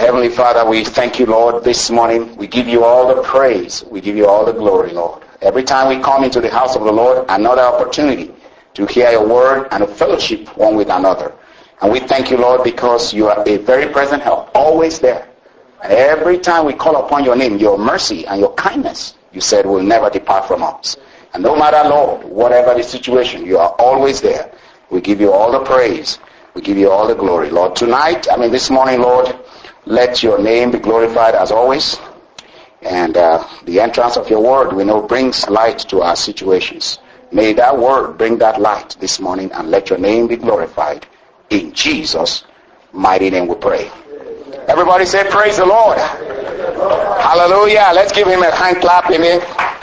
Heavenly Father, we thank you, Lord, this morning. We give you all the praise. We give you all the glory, Lord. Every time we come into the house of the Lord, another opportunity to hear your word and a fellowship one with another. And we thank you, Lord, because you are a very present help, always there. And every time we call upon your name, your mercy and your kindness, you said will never depart from us. And no matter, Lord, whatever the situation, you are always there. We give you all the praise. We give you all the glory, Lord. Tonight, this morning, Lord, let your name be glorified as always. And the entrance of your word, we know, brings light to our situations. May that word bring that light this morning, and let your name be glorified. In Jesus' mighty name we pray. Everybody say, praise the Lord. Hallelujah. Let's give him a hand clap. Amen.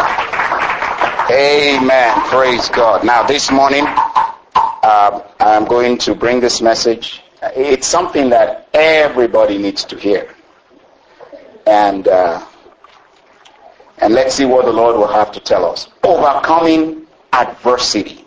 Amen. Praise God. Now this morning, I'm going to bring this message. It's something that everybody needs to hear. And let's see what the Lord will have to tell us. Overcoming adversity.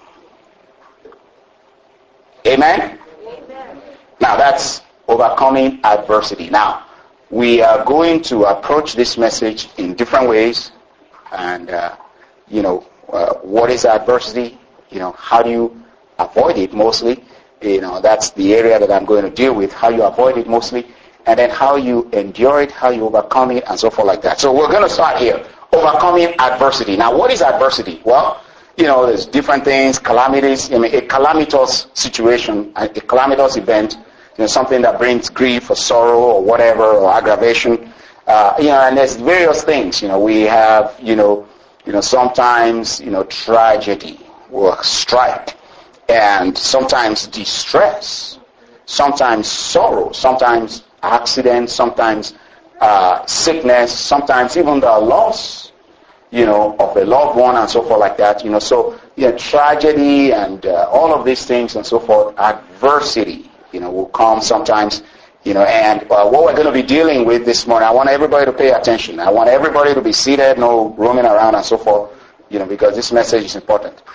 Amen? Amen. Now that's overcoming adversity. Now, we are going to approach this message in different ways. And, what is adversity? How do you avoid it mostly? That's the area that I'm going to deal with, how you avoid it mostly, and then how you endure it, how you overcome it, and so forth like that. So we're going to start here, overcoming adversity. Now, what is adversity? Well, there's different things, calamities, a calamitous situation, a calamitous event, something that brings grief or sorrow or whatever, or aggravation, and there's various things. We have, sometimes, tragedy or strife. And sometimes distress, sometimes sorrow, sometimes accident, sometimes sickness, sometimes even the loss, of a loved one and so forth like that. So tragedy and all of these things and so forth, adversity, will come sometimes, and what we're going to be dealing with this morning, I want everybody to pay attention. I want everybody to be seated, no roaming around and so forth, because this message is important.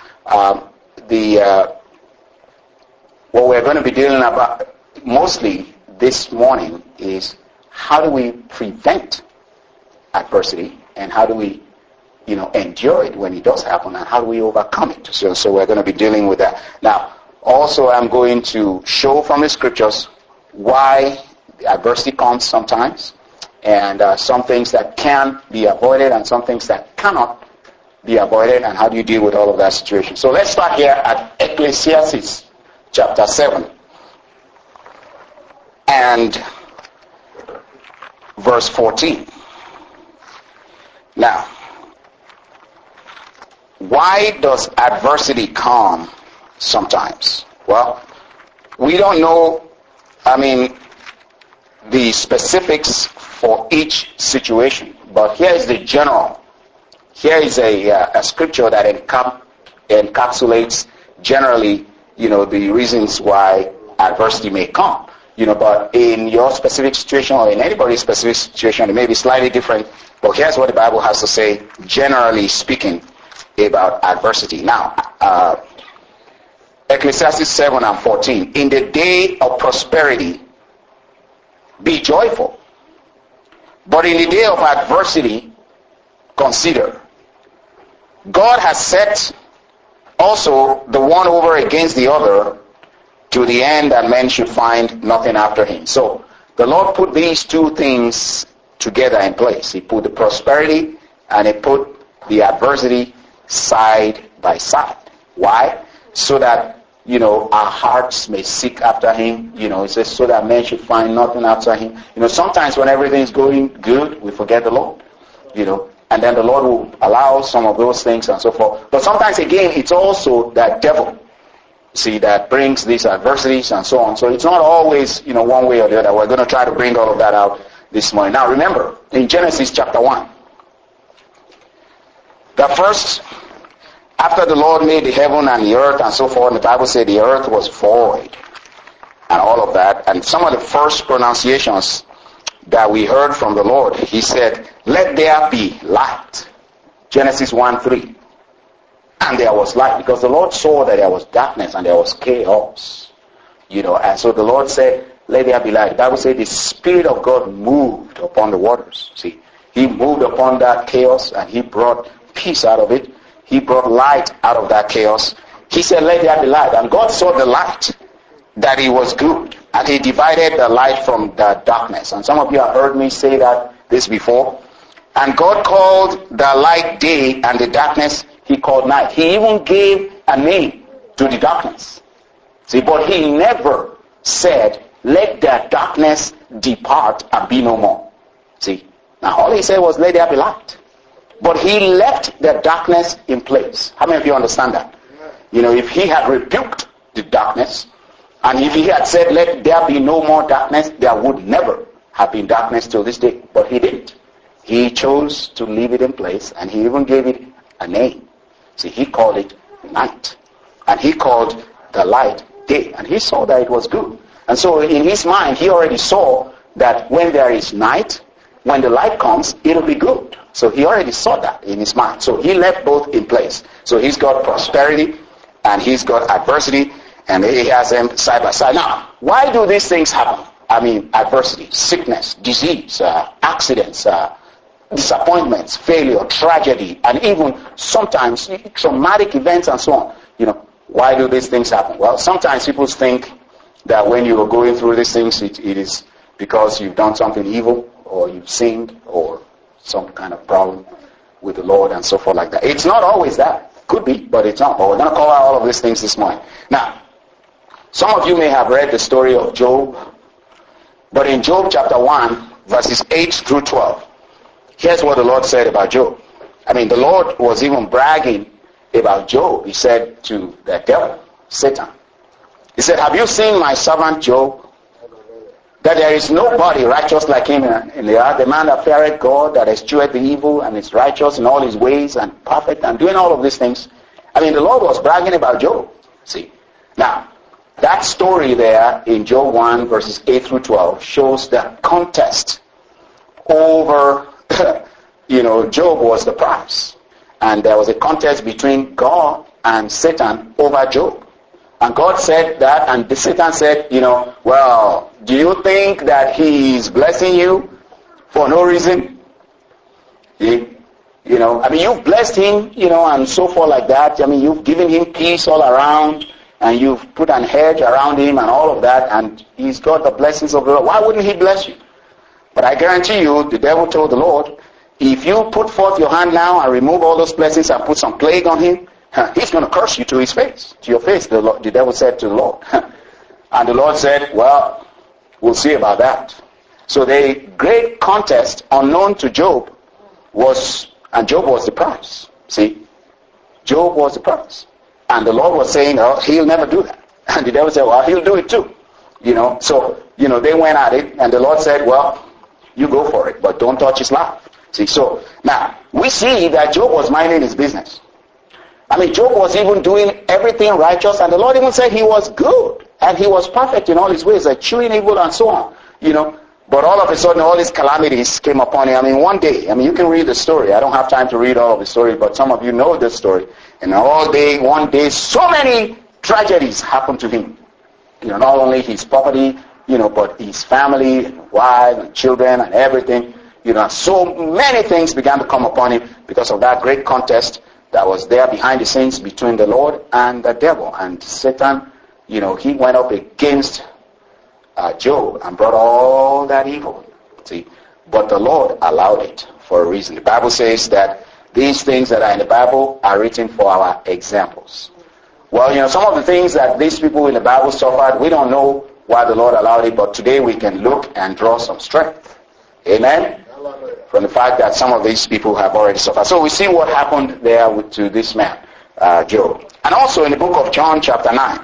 What we're going to be dealing about mostly this morning is how do we prevent adversity, and how do we, endure it when it does happen, and how do we overcome it. So we're going to be dealing with that. Now, also I'm going to show from the scriptures why adversity comes sometimes, and some things that can be avoided and some things that cannot be avoided, and how do you deal with all of that situation. So let's start here at Ecclesiastes chapter 7 and verse 14. Now, why does adversity come sometimes? Well, we don't know, the specifics for each situation, but here is the general. Here is a scripture that encapsulates generally the reasons why adversity may come. But in your specific situation or in anybody's specific situation, it may be slightly different. But here's what the Bible has to say, generally speaking, about adversity. Now, Ecclesiastes 7 and 14. In the day of prosperity, be joyful. But in the day of adversity, consider. God has set also the one over against the other, to the end that men should find nothing after him. So the Lord put these two things together in place. He put the prosperity and he put the adversity side by side. Why? So that, our hearts may seek after him. It says so that men should find nothing after him. Sometimes when everything's going good, we forget the Lord. And then the Lord will allow some of those things and so forth. But sometimes again, it's also that devil, that brings these adversities and so on. So it's not always, one way or the other. We're going to try to bring all of that out this morning. Now remember, in Genesis chapter 1, that first, after the Lord made the heaven and the earth and so forth, the Bible said the earth was void and all of that. And some of the first pronunciations that we heard from the Lord, he said, let there be light. Genesis 1:3. And there was light, because the Lord saw that there was darkness and there was chaos. And so the Lord said, let there be light. The Bible says the Spirit of God moved upon the waters. See, he moved upon that chaos and he brought peace out of it. He brought light out of that chaos. He said, let there be light. And God saw the light, that it was good. And he divided the light from the darkness. And some of you have heard me say this before. And God called the light day and the darkness he called night. He even gave a name to the darkness. See, but he never said, let the darkness depart and be no more. See, now all he said was, let there be light. But he left the darkness in place. How many of you understand that? You know, if he had rebuked the darkness, and if he had said, let there be no more darkness, there would never have been darkness till this day. But he didn't. He chose to leave it in place, and he even gave it a name. See, he called it night. And he called the light day. And he saw that it was good. And so in his mind, he already saw that when there is night, when the light comes, it'll be good. So he already saw that in his mind. So he left both in place. So he's got prosperity and he's got adversity, and he has them side by side. Now, why do these things happen? I mean, adversity, sickness, disease, accidents, disappointments, failure, tragedy, and even sometimes traumatic events and so on. You know, why do these things happen? Well, sometimes people think that when you are going through these things, it is because you've done something evil, or you've sinned, or some kind of problem with the Lord and so forth like that. It's not always that. Could be, but it's not. But we're going to cover all of these things this morning. Now, some of you may have read the story of Job, but in Job chapter 1, verses 8 through 12, here's what the Lord said about Job. I mean, the Lord was even bragging about Job. He said to the devil, Satan, he said, have you seen my servant Job? That there is nobody righteous like him in the earth, the man that feareth God, that escheweth the evil, and is righteous in all his ways, and perfect, and doing all of these things. I mean, the Lord was bragging about Job. See, now, that story there in Job 1, verses 8 through 12, shows the contest over, Job was the prize. And there was a contest between God and Satan over Job. And God said that, and Satan said, well, do you think that he is blessing you for no reason? You've blessed him, and so forth like that. I mean, you've given him peace all around, and you've put an hedge around him and all of that, and he's got the blessings of the Lord. Why wouldn't he bless you? But I guarantee you, the devil told the Lord, if you put forth your hand now and remove all those blessings and put some plague on him, he's going to curse you to his face, to your face, the devil said to the Lord. And the Lord said, well, we'll see about that. So the great contest unknown to Job and Job was the prize. See, Job was the prize. And the Lord was saying, oh, he'll never do that. And the devil said, well, he'll do it too. So they went at it, and the Lord said, well, you go for it, but don't touch his life. See, so now we see that Job was minding his business. I mean, Job was even doing everything righteous, and the Lord even said he was good, and he was perfect in all his ways, like chewing evil and so on, But all of a sudden, all these calamities came upon him. I mean, one day, you can read the story. I don't have time to read all of the story, but some of you know this story. And one day, so many tragedies happened to him. Not only his property, but his family, and wife, and children, and everything. So many things began to come upon him because of that great contest that was there behind the scenes between the Lord and the devil. And Satan, he went up against Job and brought all that evil. See, but the Lord allowed it for a reason. The Bible says that these things that are in the Bible are written for our examples. Well, some of the things that these people in the Bible suffered, we don't know why the Lord allowed it, but today we can look and draw some strength. Amen? From the fact that some of these people have already suffered. So we see what happened there to this man, Job. And also in the book of John chapter 9.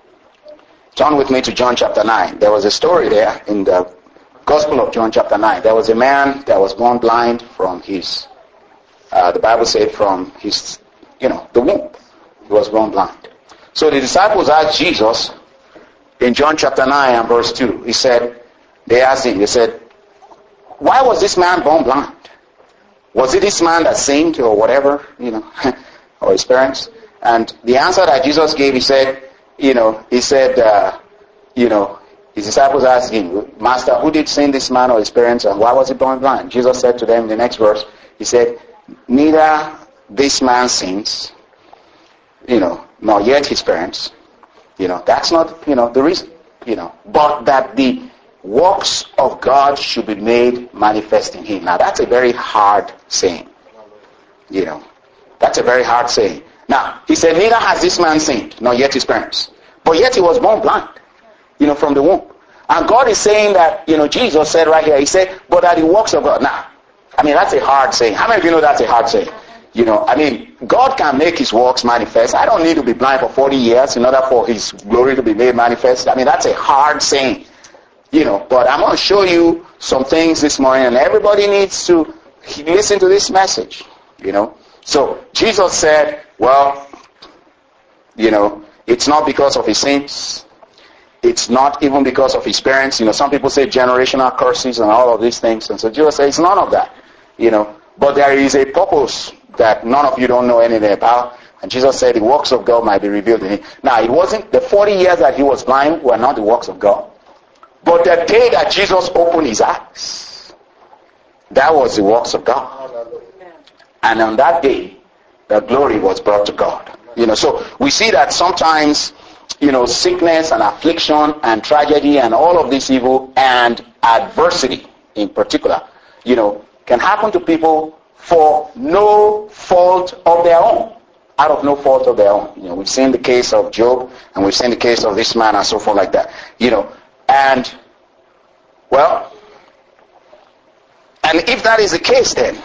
Turn with me to John chapter 9. There was a story there in the Gospel of John chapter 9. There was a man that was born blind from his, the Bible said from his, the womb. He was born blind. So the disciples asked Jesus in John chapter 9 and verse 2. They asked him, they said, why was this man born blind? Was it this man that sinned or whatever, or his parents? And the answer that Jesus gave, he said, he His disciples asked him, Master, who did sin, this man or his parents, and why was he born blind? Jesus said to them in the next verse, he said, neither this man sins, nor yet his parents. That's not, the reason, but that the works of God should be made manifest in him. Now, that's a very hard saying. That's a very hard saying. Now, he said, neither has this man sinned, nor yet his parents. But yet he was born blind, from the womb. And God is saying that, Jesus said right here, he said, but that the works of God. Now, that's a hard saying. How many of you know that's a hard saying? God can make his works manifest. I don't need to be blind for 40 years in order for his glory to be made manifest. That's a hard saying. But I'm going to show you some things this morning, and everybody needs to listen to this message, So Jesus said, well, it's not because of his sins. It's not even because of his parents. Some people say generational curses and all of these things. And so Jesus said, it's none of that, But there is a purpose that none of you don't know anything about. And Jesus said the works of God might be revealed in him. Now, it wasn't, the 40 years that he was blind were not the works of God. But the day that Jesus opened his eyes, that was the works of God. And on that day, the glory was brought to God. So we see that sometimes, sickness and affliction and tragedy and all of this evil and adversity in particular, can happen to people for no fault of their own. Out of no fault of their own. We've seen the case of Job, and we've seen the case of this man and so forth like that. And, well, and if that is the case then,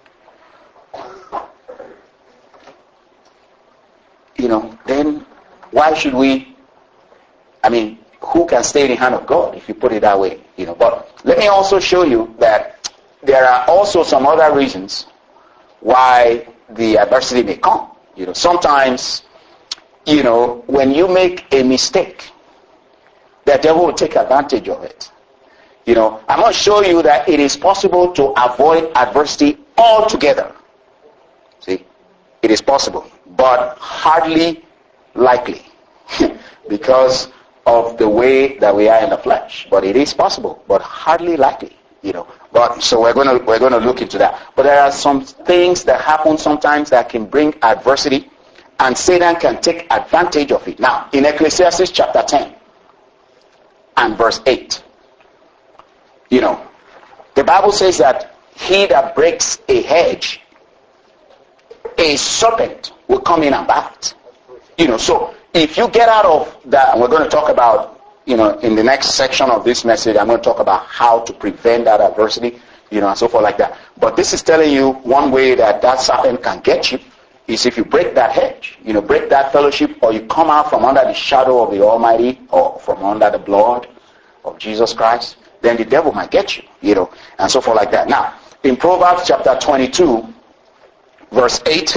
then why should we, who can stay in the hand of God, if you put it that way? But let me also show you that there are also some other reasons why the adversity may come. Sometimes, when you make a mistake, the devil will take advantage of it. I'm going to show you that it is possible to avoid adversity altogether. See? It is possible, but hardly likely because of the way that we are in the flesh. But it is possible, but hardly likely. But so we're going to look into that. But there are some things that happen sometimes that can bring adversity, and Satan can take advantage of it. Now, in Ecclesiastes chapter 10 and verse 8, the Bible says that he that breaks a hedge, a serpent will come in and bite. So if you get out of that, and we're going to talk about, in the next section of this message, I'm going to talk about how to prevent that adversity, and so forth like that. But this is telling you one way that serpent can get you is if you break that hedge, break that fellowship, or you come out from under the shadow of the Almighty, or from under the blood of Jesus Christ, then the devil might get you, and so forth like that. Now, in Proverbs chapter 22, verse 8,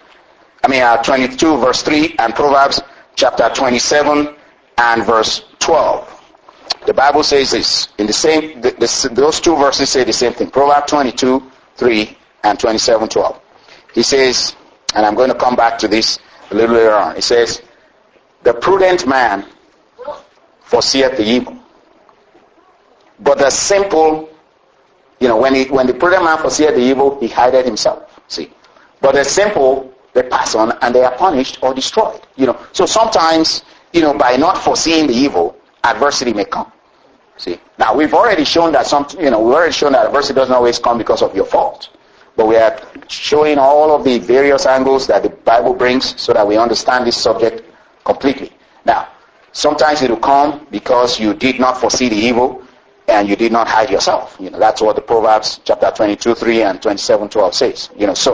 22 verse 3, and Proverbs chapter 27 and verse 12. The Bible says this, in the same, those two verses say the same thing. Proverbs 22, 3 and 27, 12. He says, and I'm going to come back to this a little later on. It says, the prudent man foreseeth the evil, but the simple, when the prudent man foreseeth the evil, he hideth himself. See, but the simple, they pass on and they are punished or destroyed. So sometimes, by not foreseeing the evil, adversity may come. See, now we've already shown that adversity doesn't always come because of your fault. But we are showing all of the various angles that the Bible brings so that we understand this subject completely. Now, sometimes it will come because you did not foresee the evil and you did not hide yourself. That's what the Proverbs chapter 22, 3 and 27, 12 says.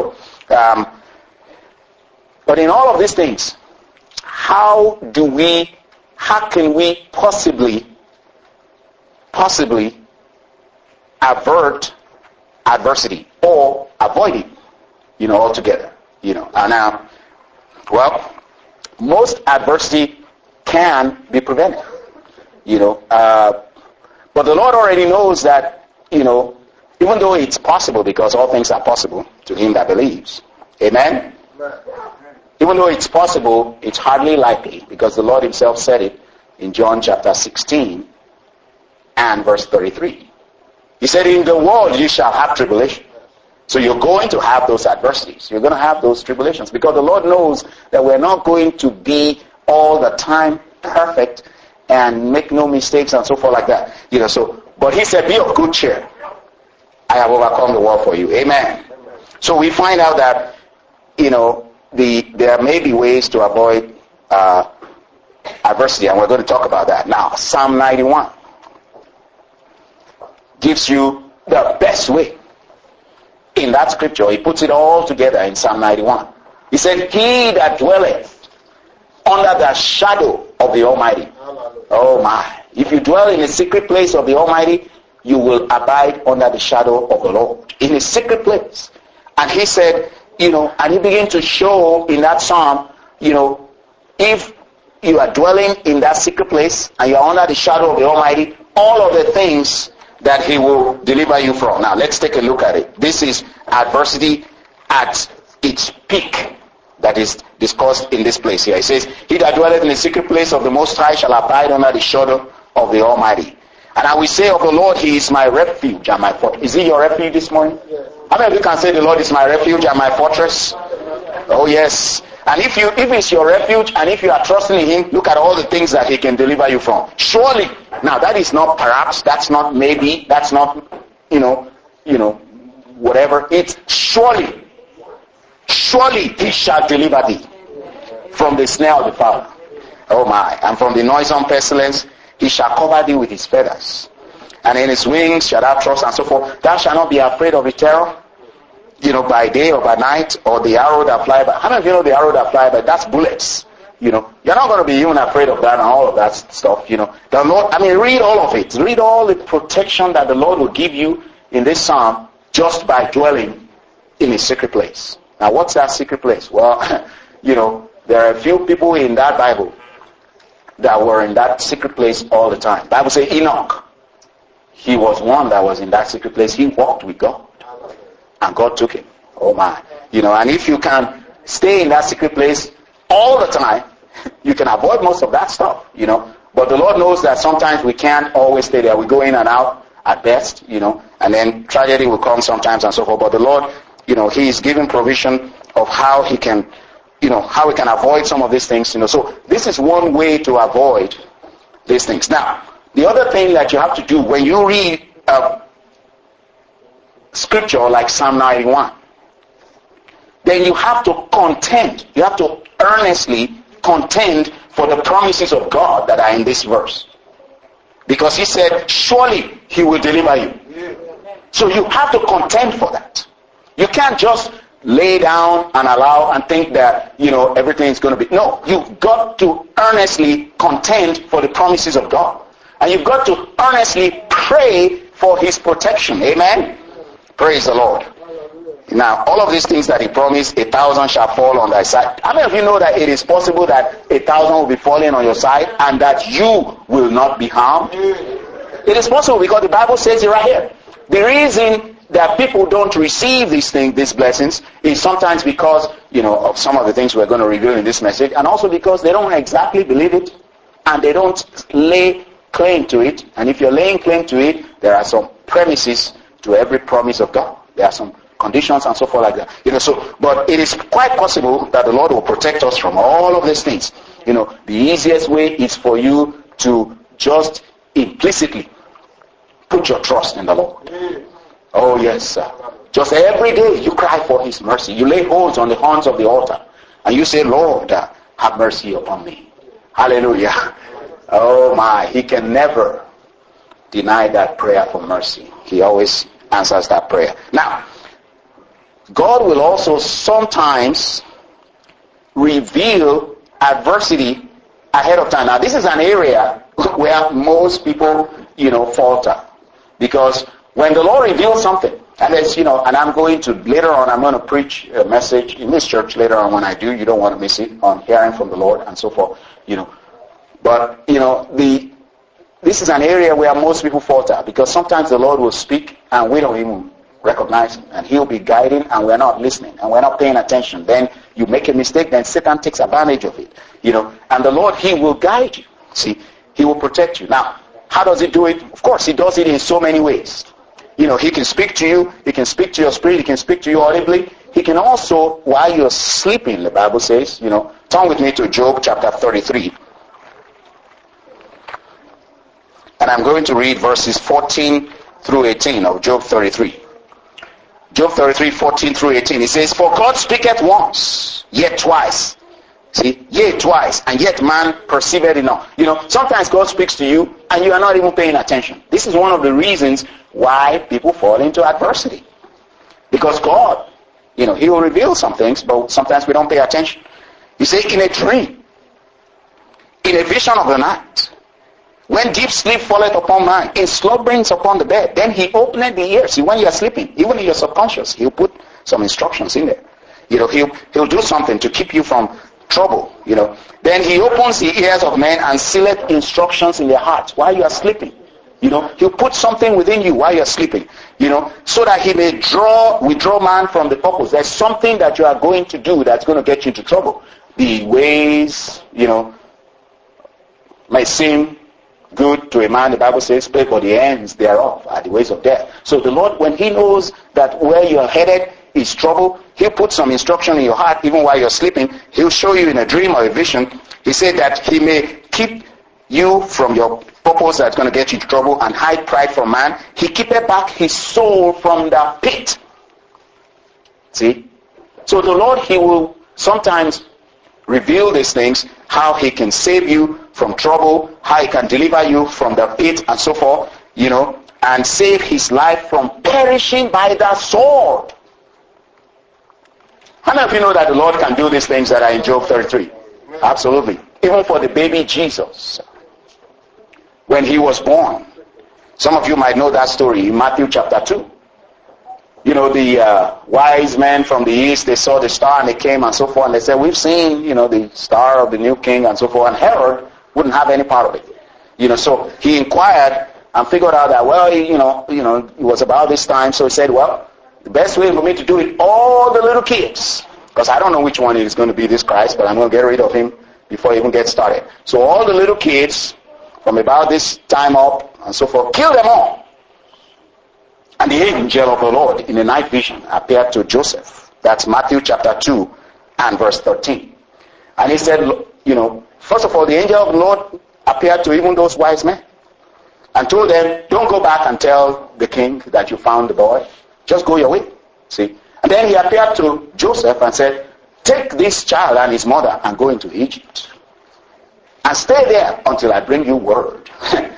But in all of these things, how can we possibly avert adversity or avoid it, altogether, And now, well, most adversity can be prevented, but the Lord already knows that, even though it's possible, because all things are possible to him that believes. Amen? Even though it's possible, it's hardly likely, because the Lord himself said it in John chapter 16 and verse 33. He said, in the world you shall have tribulation. So you're going to have those adversities. You're going to have those tribulations because the Lord knows that we're not going to be all the time perfect and make no mistakes and so forth like that. But he said, be of good cheer. I have overcome the world for you. Amen. So we find out that, there may be ways to avoid adversity, and we're going to talk about that. Now, Psalm 91 gives you the best way. In that scripture, he puts it all together in Psalm 91. He said, he that dwelleth under the shadow of the Almighty. Oh my. If you dwell in the secret place of the Almighty, you will abide under the shadow of the Lord. In a secret place. And he said, and he began to show in that psalm, if you are dwelling in that secret place and you are under the shadow of the Almighty, all of the things that he will deliver you from. Now, let's take a look at it. This is adversity at its peak that is discussed in this place here. It says, he that dwelleth in the secret place of the Most High shall abide under the shadow of the Almighty. And I will say of the Lord, he is my refuge and my fortress. Is he your refuge this morning? Yes. How many of you can say the Lord is my refuge and my fortress? Oh yes. And if it's your refuge and if you are trusting in him, look at all the things that he can deliver you from. Surely. Now that is not perhaps, that's not maybe, that's not, whatever. It's surely he shall deliver thee from the snare of the fowler. Oh my. And from the noisome pestilence, he shall cover thee with his feathers. And in his wings shall thou trust, and so forth. Thou shalt not be afraid of the terror, by day or by night, or the arrow that fly by. How many of you know the arrow that fly by? That's bullets. You're not going to be even afraid of that and all of that stuff. The Lord, read all of it. Read all the protection that the Lord will give you in this psalm just by dwelling in his secret place. Now, what's that secret place? Well, there are a few people in that Bible that were in that secret place all the time. The Bible says Enoch. He was one that was in that secret place. He walked with God. And God took him. Oh my. And if you can stay in that secret place all the time, you can avoid most of that stuff, But the Lord knows that sometimes we can't always stay there. We go in and out at best, and then tragedy will come sometimes and so forth. But the Lord, he is giving provision of how he can, how we can avoid some of these things, So this is one way to avoid these things. Now, the other thing that you have to do when you read scripture like Psalm 91, then you have to contend. You have to earnestly contend for the promises of God that are in this verse. Because he said, surely he will deliver you. So you have to contend for that. You can't just lay down and allow and think that, everything is going to be. No, you've got to earnestly contend for the promises of God. And you've got to earnestly pray for his protection. Amen? Praise the Lord. Now, all of these things that he promised, 1,000 shall fall on thy side. How many of you know that it is possible that 1,000 will be falling on your side and that you will not be harmed? It is possible because the Bible says it right here. The reason that people don't receive these things, these blessings, is sometimes because, of some of the things we're going to reveal in this message, and also because they don't exactly believe it and they don't lay claim to it. And if you're laying claim to it, there are some premises to every promise of God. There are some conditions and so forth like that. But it is quite possible that the Lord will protect us from all of these things. The easiest way is for you to just implicitly put your trust in the Lord. Oh yes, sir. Just every day you cry for his mercy. You lay hold on the horns of the altar and you say, Lord, have mercy upon me. Hallelujah. Oh my, he can never deny that prayer for mercy. He always answers that prayer. Now, God will also sometimes reveal adversity ahead of time. Now, this is an area where most people, falter. Because when the Lord reveals something, and there's, and I'm going to preach a message in this church later on. When I do, you don't want to miss it, on hearing from the Lord and so forth, But, this is an area where most people falter because sometimes the Lord will speak and we don't even recognize him. And he'll be guiding and we're not listening and we're not paying attention. Then you make a mistake, then Satan takes advantage of it. And the Lord, he will guide you. See, he will protect you. Now, How does he do it? Of course, he does it in so many ways. He can speak to you. He can speak to your spirit. He can speak to you audibly. He can also, while you're sleeping, the Bible says, turn with me to Job chapter 33. And I'm going to read verses 14 through 18 of Job 33. Job 33, 14 through 18. It says, "For God speaketh once, yet twice." See, yet twice, and yet man perceiveth it not. Sometimes God speaks to you, and you are not even paying attention. This is one of the reasons why people fall into adversity. Because God, He will reveal some things, but sometimes we don't pay attention. He says, in a dream, in a vision of the night, when deep sleep falleth upon man, in slumberings upon the bed, then he opened the ears. See, when you are sleeping, even in your subconscious, he'll put some instructions in there. He'll do something to keep you from trouble. Then he opens the ears of men and sealeth instructions in their hearts while you are sleeping. He'll put something within you while you're sleeping, so that he may withdraw man from the purpose. There's something that you are going to do that's going to get you into trouble. The ways, may seem good to a man, the Bible says, pray for the ends thereof are the ways of death. So the Lord, when he knows that where you're headed is trouble, he'll put some instruction in your heart even while you're sleeping. He'll show you in a dream or a vision. He said that he may keep you from your purpose that's going to get you into trouble and hide pride from man. He keepeth back his soul from the pit. See? So the Lord, he will sometimes reveal these things, how he can save you from trouble, how he can deliver you from the pit and so forth, and save his life from perishing by the sword. How many of you know that the Lord can do these things that are in Job 33? Absolutely. Even for the baby Jesus, when he was born. Some of you might know that story in Matthew chapter 2. The wise men from the east, they saw the star and they came and so forth, and they said, we've seen, the star of the new king and so forth, and Herod wouldn't have any part of it. So he inquired and figured out that, well, it was about this time, so he said, well, the best way for me to do it, all the little kids, because I don't know which one is going to be this Christ, but I'm going to get rid of him before he even gets started. So all the little kids, from about this time up and so forth, kill them all. And the angel of the Lord in a night vision appeared to Joseph. That's Matthew chapter 2 and verse 13. And he said, first of all, the angel of the Lord appeared to even those wise men and told them, don't go back and tell the king that you found the boy. Just go your way. See? And then he appeared to Joseph and said, take this child and his mother and go into Egypt. And stay there until I bring you word.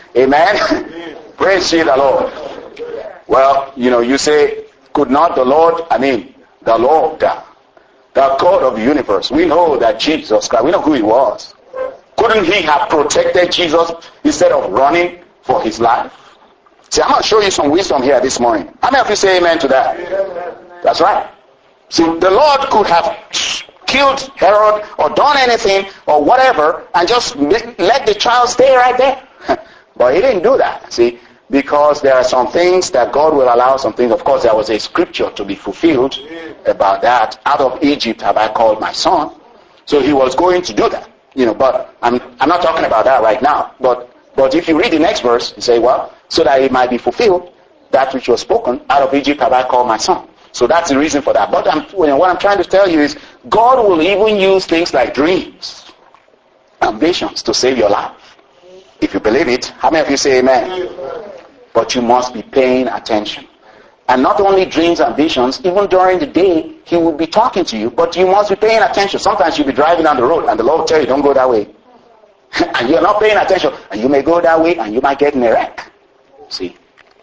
Amen? Praise ye the Lord. Well, you say, could not the Lord, the Lord, the God of the universe, we know that Jesus Christ, we know who he was. Couldn't he have protected Jesus instead of running for his life? See, I'm going to show you some wisdom here this morning. How many of you say amen to that? Amen. That's right. See, the Lord could have killed Herod or done anything or whatever and just let the child stay right there. But he didn't do that, see, because there are some things that God will allow, some things. Of course, there was a scripture to be fulfilled about that. Out of Egypt have I called my son. So he was going to do that, but I'm not talking about that right now. But if you read the next verse, you say, well, so that it might be fulfilled, that which was spoken, out of Egypt have I called my son. So that's the reason for that. But what I'm trying to tell you is, God will even use things like dreams and visions to save your life. If you believe it, how many of you say amen? But you must be paying attention. And not only dreams and visions, even during the day, he will be talking to you, but you must be paying attention. Sometimes you'll be driving down the road and the Lord will tell you, don't go that way. And you're not paying attention. And you may go that way and you might get in a wreck. See?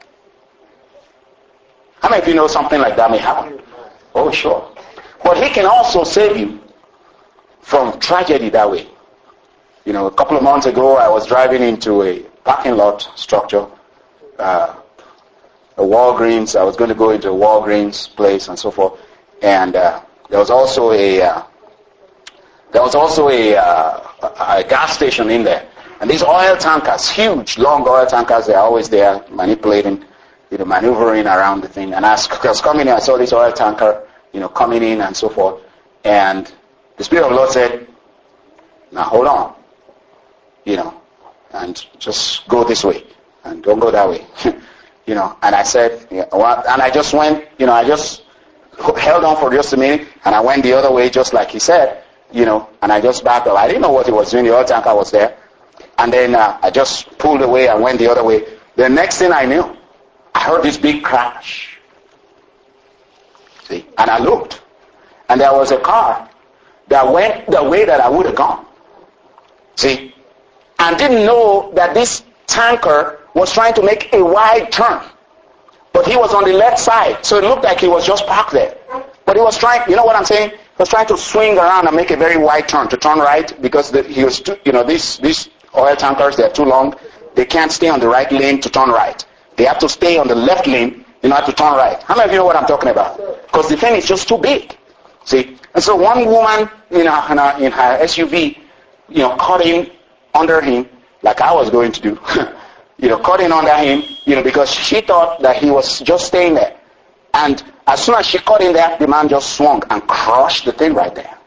How many of you know something like that may happen? Oh, sure. But he can also save you from tragedy that way. A couple of months ago, I was driving into a parking lot structure, a Walgreens. I was going to go into a Walgreens place and so forth. And there was also a gas station in there. And these oil tankers, huge, long oil tankers, they're always there manipulating, maneuvering around the thing. And as I was coming in, I saw this oil tanker, coming in and so forth. And the Spirit of the Lord said, now hold on, and just go this way. and don't go that way. And I said, and I just went, I just held on for just a minute, and I went the other way just like he said, and I just backed up. I didn't know what he was doing. The oil tanker was there. And then I just pulled away and went the other way. The next thing I knew, I heard this big crash. See? And I looked, and there was a car that went the way that I would have gone. See? And didn't know that this tanker was trying to make a wide turn. But he was on the left side, so it looked like he was just parked there. But he was trying, you know what I'm saying? He was trying to swing around and make a very wide turn, to turn right, because he was too, these oil tankers, they're too long. They can't stay on the right lane to turn right. They have to stay on the left lane, to turn right. How many of you know what I'm talking about? Because the thing is just too big. See? And so one woman in her SUV, caught in under him, like I was going to do. Caught in under him, because she thought that he was just staying there. And as soon as she caught in there, the man just swung and crushed the thing right there.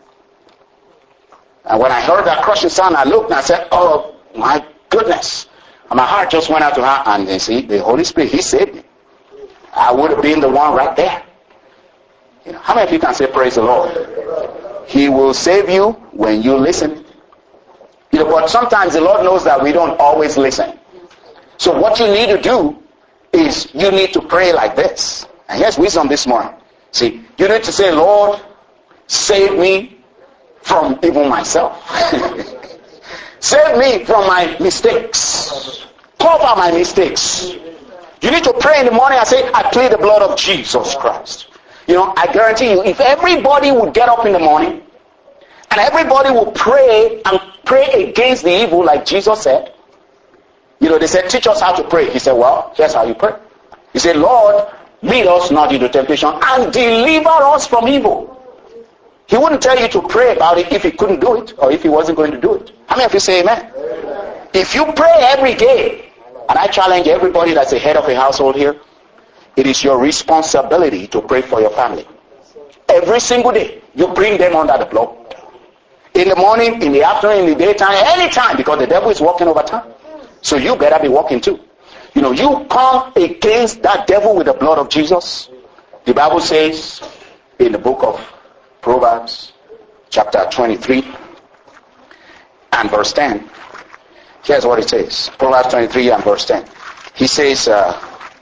And when I heard that crushing sound, I looked and I said, oh my goodness. And my heart just went out to her, and see, the Holy Spirit, he saved me. I would have been the one right there. How many of you can say praise the Lord? He will save you when you listen. But sometimes the Lord knows that we don't always listen. So what you need to do is you need to pray like this. And here's wisdom this morning. See, you need to say, Lord, save me from even myself. Save me from my mistakes. Cover my mistakes. You need to pray in the morning and say, I plead the blood of Jesus Christ. I guarantee you, if everybody would get up in the morning and everybody would pray and pray against the evil like Jesus said, they said, teach us how to pray. He said, well, here's how you pray. He said, Lord, lead us not into temptation and deliver us from evil. He wouldn't tell you to pray about it if he couldn't do it or if he wasn't going to do it. How many of you say amen? Amen. If you pray every day, and I challenge everybody that's the head of a household here, it is your responsibility to pray for your family. Every single day, you bring them under the blood. In the morning, in the afternoon, in the daytime, anytime, because the devil is walking over time. So you better be walking too. You come against that devil with the blood of Jesus. The Bible says in the book of Proverbs, chapter 23 and verse 10. Here's what it says. Proverbs 23 and verse 10. He says, there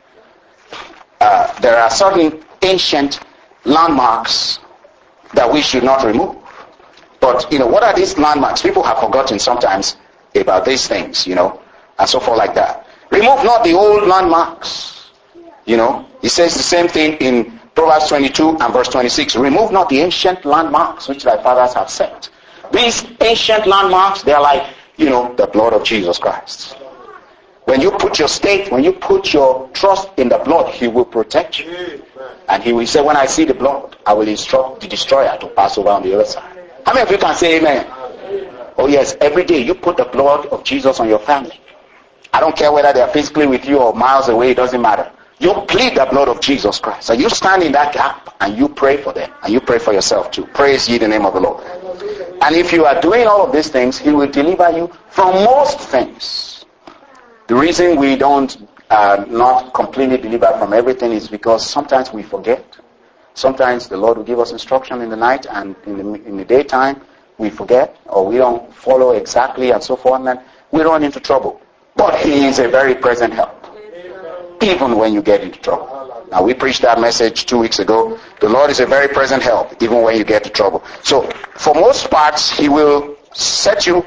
are certain ancient landmarks that we should not remove. But, what are these landmarks? People have forgotten sometimes about these things, and so forth like that. Remove not the old landmarks. He says the same thing in Proverbs 22 and verse 26. Remove not the ancient landmarks which thy fathers have set. These ancient landmarks, they are like, the blood of Jesus Christ. When you put your stake, when you put your trust in the blood, he will protect you. And he will say, when I see the blood, I will instruct the destroyer to pass over on the other side. How many of you can say amen? Oh yes, every day you put the blood of Jesus on your family. I don't care whether they are physically with you or miles away, it doesn't matter. You plead the blood of Jesus Christ. So you stand in that gap and you pray for them. And you pray for yourself too. Praise ye the name of the Lord. And if you are doing all of these things, he will deliver you from most things. The reason we don't not completely deliver from everything is because sometimes we forget. Sometimes the Lord will give us instruction in the night, and in the daytime we forget, or we don't follow exactly, and so forth, and then we run into trouble. But he is a very present help, even when you get into trouble. Now, we preached that message 2 weeks ago. The Lord is a very present help, even when you get into trouble. So, for most parts, he will set you,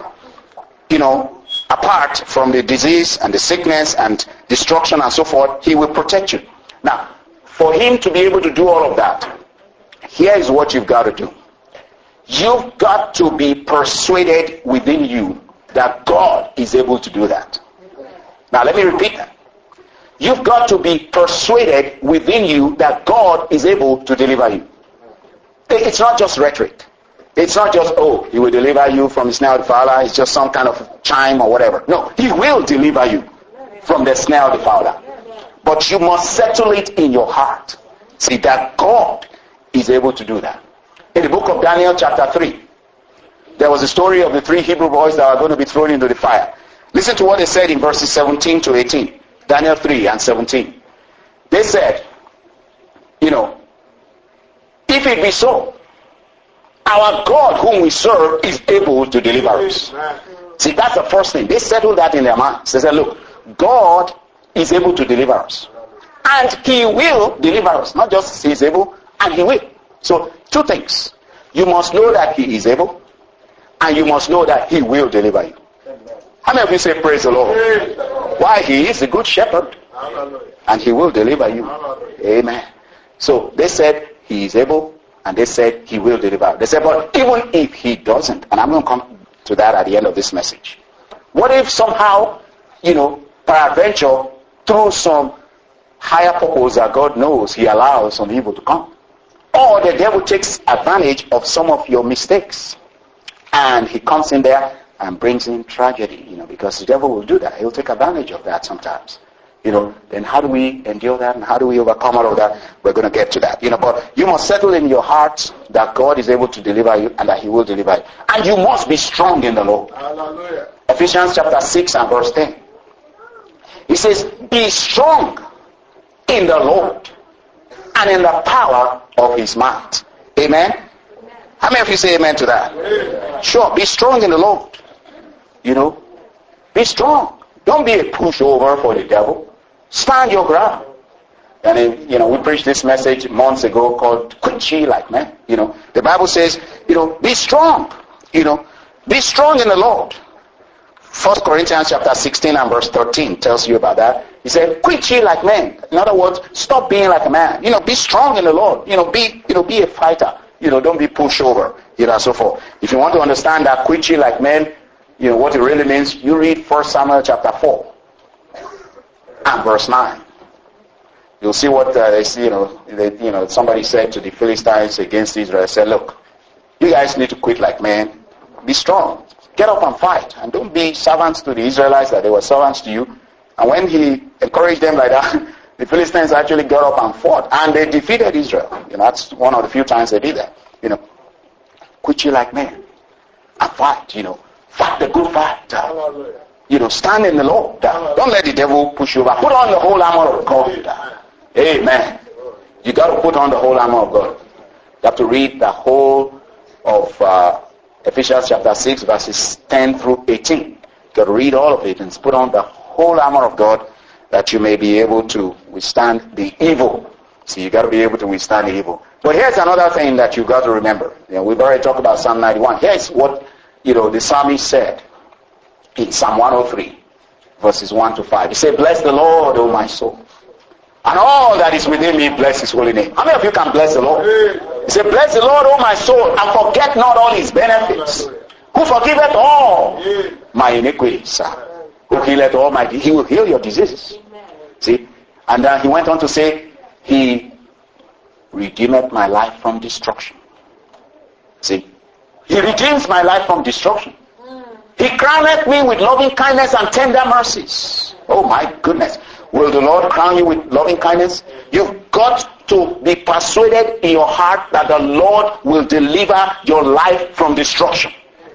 apart from the disease and the sickness and destruction and so forth. He will protect you. Now, for him to be able to do all of that, here is what you've got to do. You've got to be persuaded within you that God is able to do that. Now, let me repeat that. You've got to be persuaded within you that God is able to deliver you. It's not just rhetoric. It's not just, he will deliver you from the snare of the fowler. It's just some kind of chime or whatever. No, he will deliver you from the snare of the fowler. But you must settle it in your heart. See that God is able to do that. In the book of Daniel chapter 3, there was a story of the 3 Hebrew boys that are going to be thrown into the fire. Listen to what they said in verses 17 to 18. Daniel 3 and 17. They said, if it be so, our God whom we serve is able to deliver us. See, that's the first thing. They settled that in their minds. They said, look, God is able to deliver us. And he will deliver us. Not just he is able, and he will. So, two things. You must know that he is able, and you must know that he will deliver you. How many of you say praise the Lord? Why? He is a good shepherd, and he will deliver you. Amen. So, they said he is able, and they said he will deliver. They said, but even if he doesn't, and I'm going to come to that at the end of this message. What if somehow, peradventure, through some higher purpose that God knows, he allows some evil to come? Or the devil takes advantage of some of your mistakes, and he comes in there and brings in tragedy, because the devil will do that. He'll take advantage of that sometimes. Then how do we endure that, and how do we overcome all of that? We're going to get to that. But you must settle in your heart that God is able to deliver you and that he will deliver you. And you must be strong in the Lord. Hallelujah. Ephesians chapter 6 and verse 10. He says, be strong in the Lord and in the power of his might. Amen? How many of you say amen to that? Amen. Sure, be strong in the Lord. Be strong. Don't be a pushover for the devil. Stand your ground. And then, we preached this message months ago called quit ye like men. The Bible says, be strong. Be strong in the Lord. 1 Corinthians chapter 16 and verse 13 tells you about that. He said, quit ye like men. In other words, stop being like a man. Be strong in the Lord. Be a fighter. Don't be pushover. And so forth. If you want to understand that quit ye like men, what it really means, you read 1 Samuel chapter 4 and verse 9. You'll see what somebody said to the Philistines against Israel. They said, look, you guys need to quit like men. Be strong. Get up and fight. And don't be servants to the Israelites that they were servants to you. And when he encouraged them like that, the Philistines actually got up and fought. And they defeated Israel. That's one of the few times they did that. Quit you like men. And fight, Fight the good fight. Stand in the Lord. Don't let the devil push you over. Put on the whole armor of God. Amen. You got to put on the whole armor of God. You have to read the whole of Ephesians chapter 6 verses 10 through 18. You got to read all of it and put on the whole armor of God that you may be able to withstand the evil. See, you got to be able to withstand the evil. But here's another thing that you got to remember. We've already talked about Psalm 91. Here's what the psalmist said in Psalm 103, verses 1 to 5. He said, bless the Lord, O my soul, and all that is within me, bless his holy name. How many of you can bless the Lord? He said, bless the Lord, O my soul, and forget not all his benefits, who forgiveth all my iniquities, who healeth all my diseases. He will heal your diseases. See? And then he went on to say, he redeemed my life from destruction. See? He redeems my life from destruction. He crowneth me with loving kindness and tender mercies. Oh my goodness. Will the Lord crown you with loving kindness? You've got to be persuaded in your heart that the Lord will deliver your life from destruction.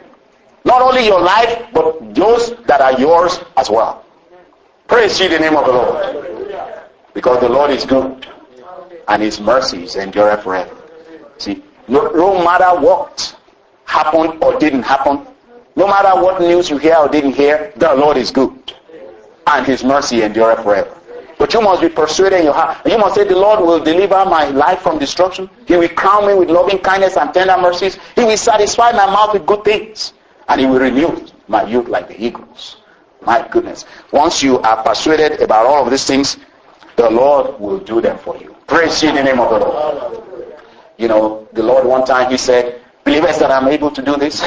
Not only your life, but those that are yours as well. Praise ye the name of the Lord. Because the Lord is good, and his mercies endure forever. See, no matter what happened or didn't happen, no matter what news you hear or didn't hear, the Lord is good, and his mercy endure forever. But you must be persuaded in your heart. You must say, the Lord will deliver my life from destruction. He will crown me with loving kindness and tender mercies. He will satisfy my mouth with good things, and he will renew my youth like the eagles. My goodness. Once you are persuaded about all of these things, the Lord will do them for you. Praise ye the name of the Lord. The Lord one time, he said, believers that I'm able to do this.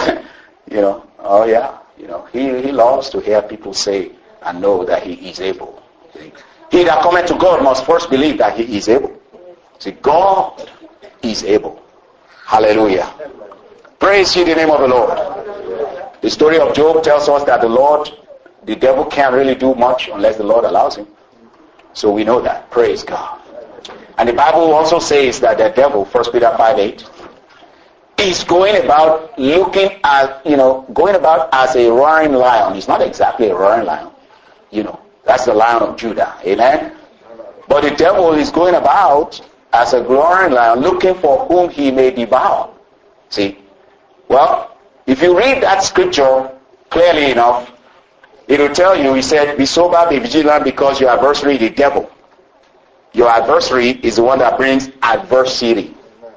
Oh yeah. He loves to hear people say and know that he is able. He that cometh to God must first believe that he is able. See, God is able. Hallelujah. Praise ye the name of the Lord. The story of Job tells us that the devil can't really do much unless the Lord allows him. So we know that. Praise God. And the Bible also says that the devil, 1 Peter 5:8, He's going about looking at, going about as a roaring lion. He's not exactly a roaring lion. That's the Lion of Judah. Amen? But the devil is going about as a roaring lion looking for whom he may devour. See? Well, if you read that scripture clearly enough, it will tell you, he said, be sober, be vigilant, because your adversary, the devil. Your adversary is the one that brings adversity.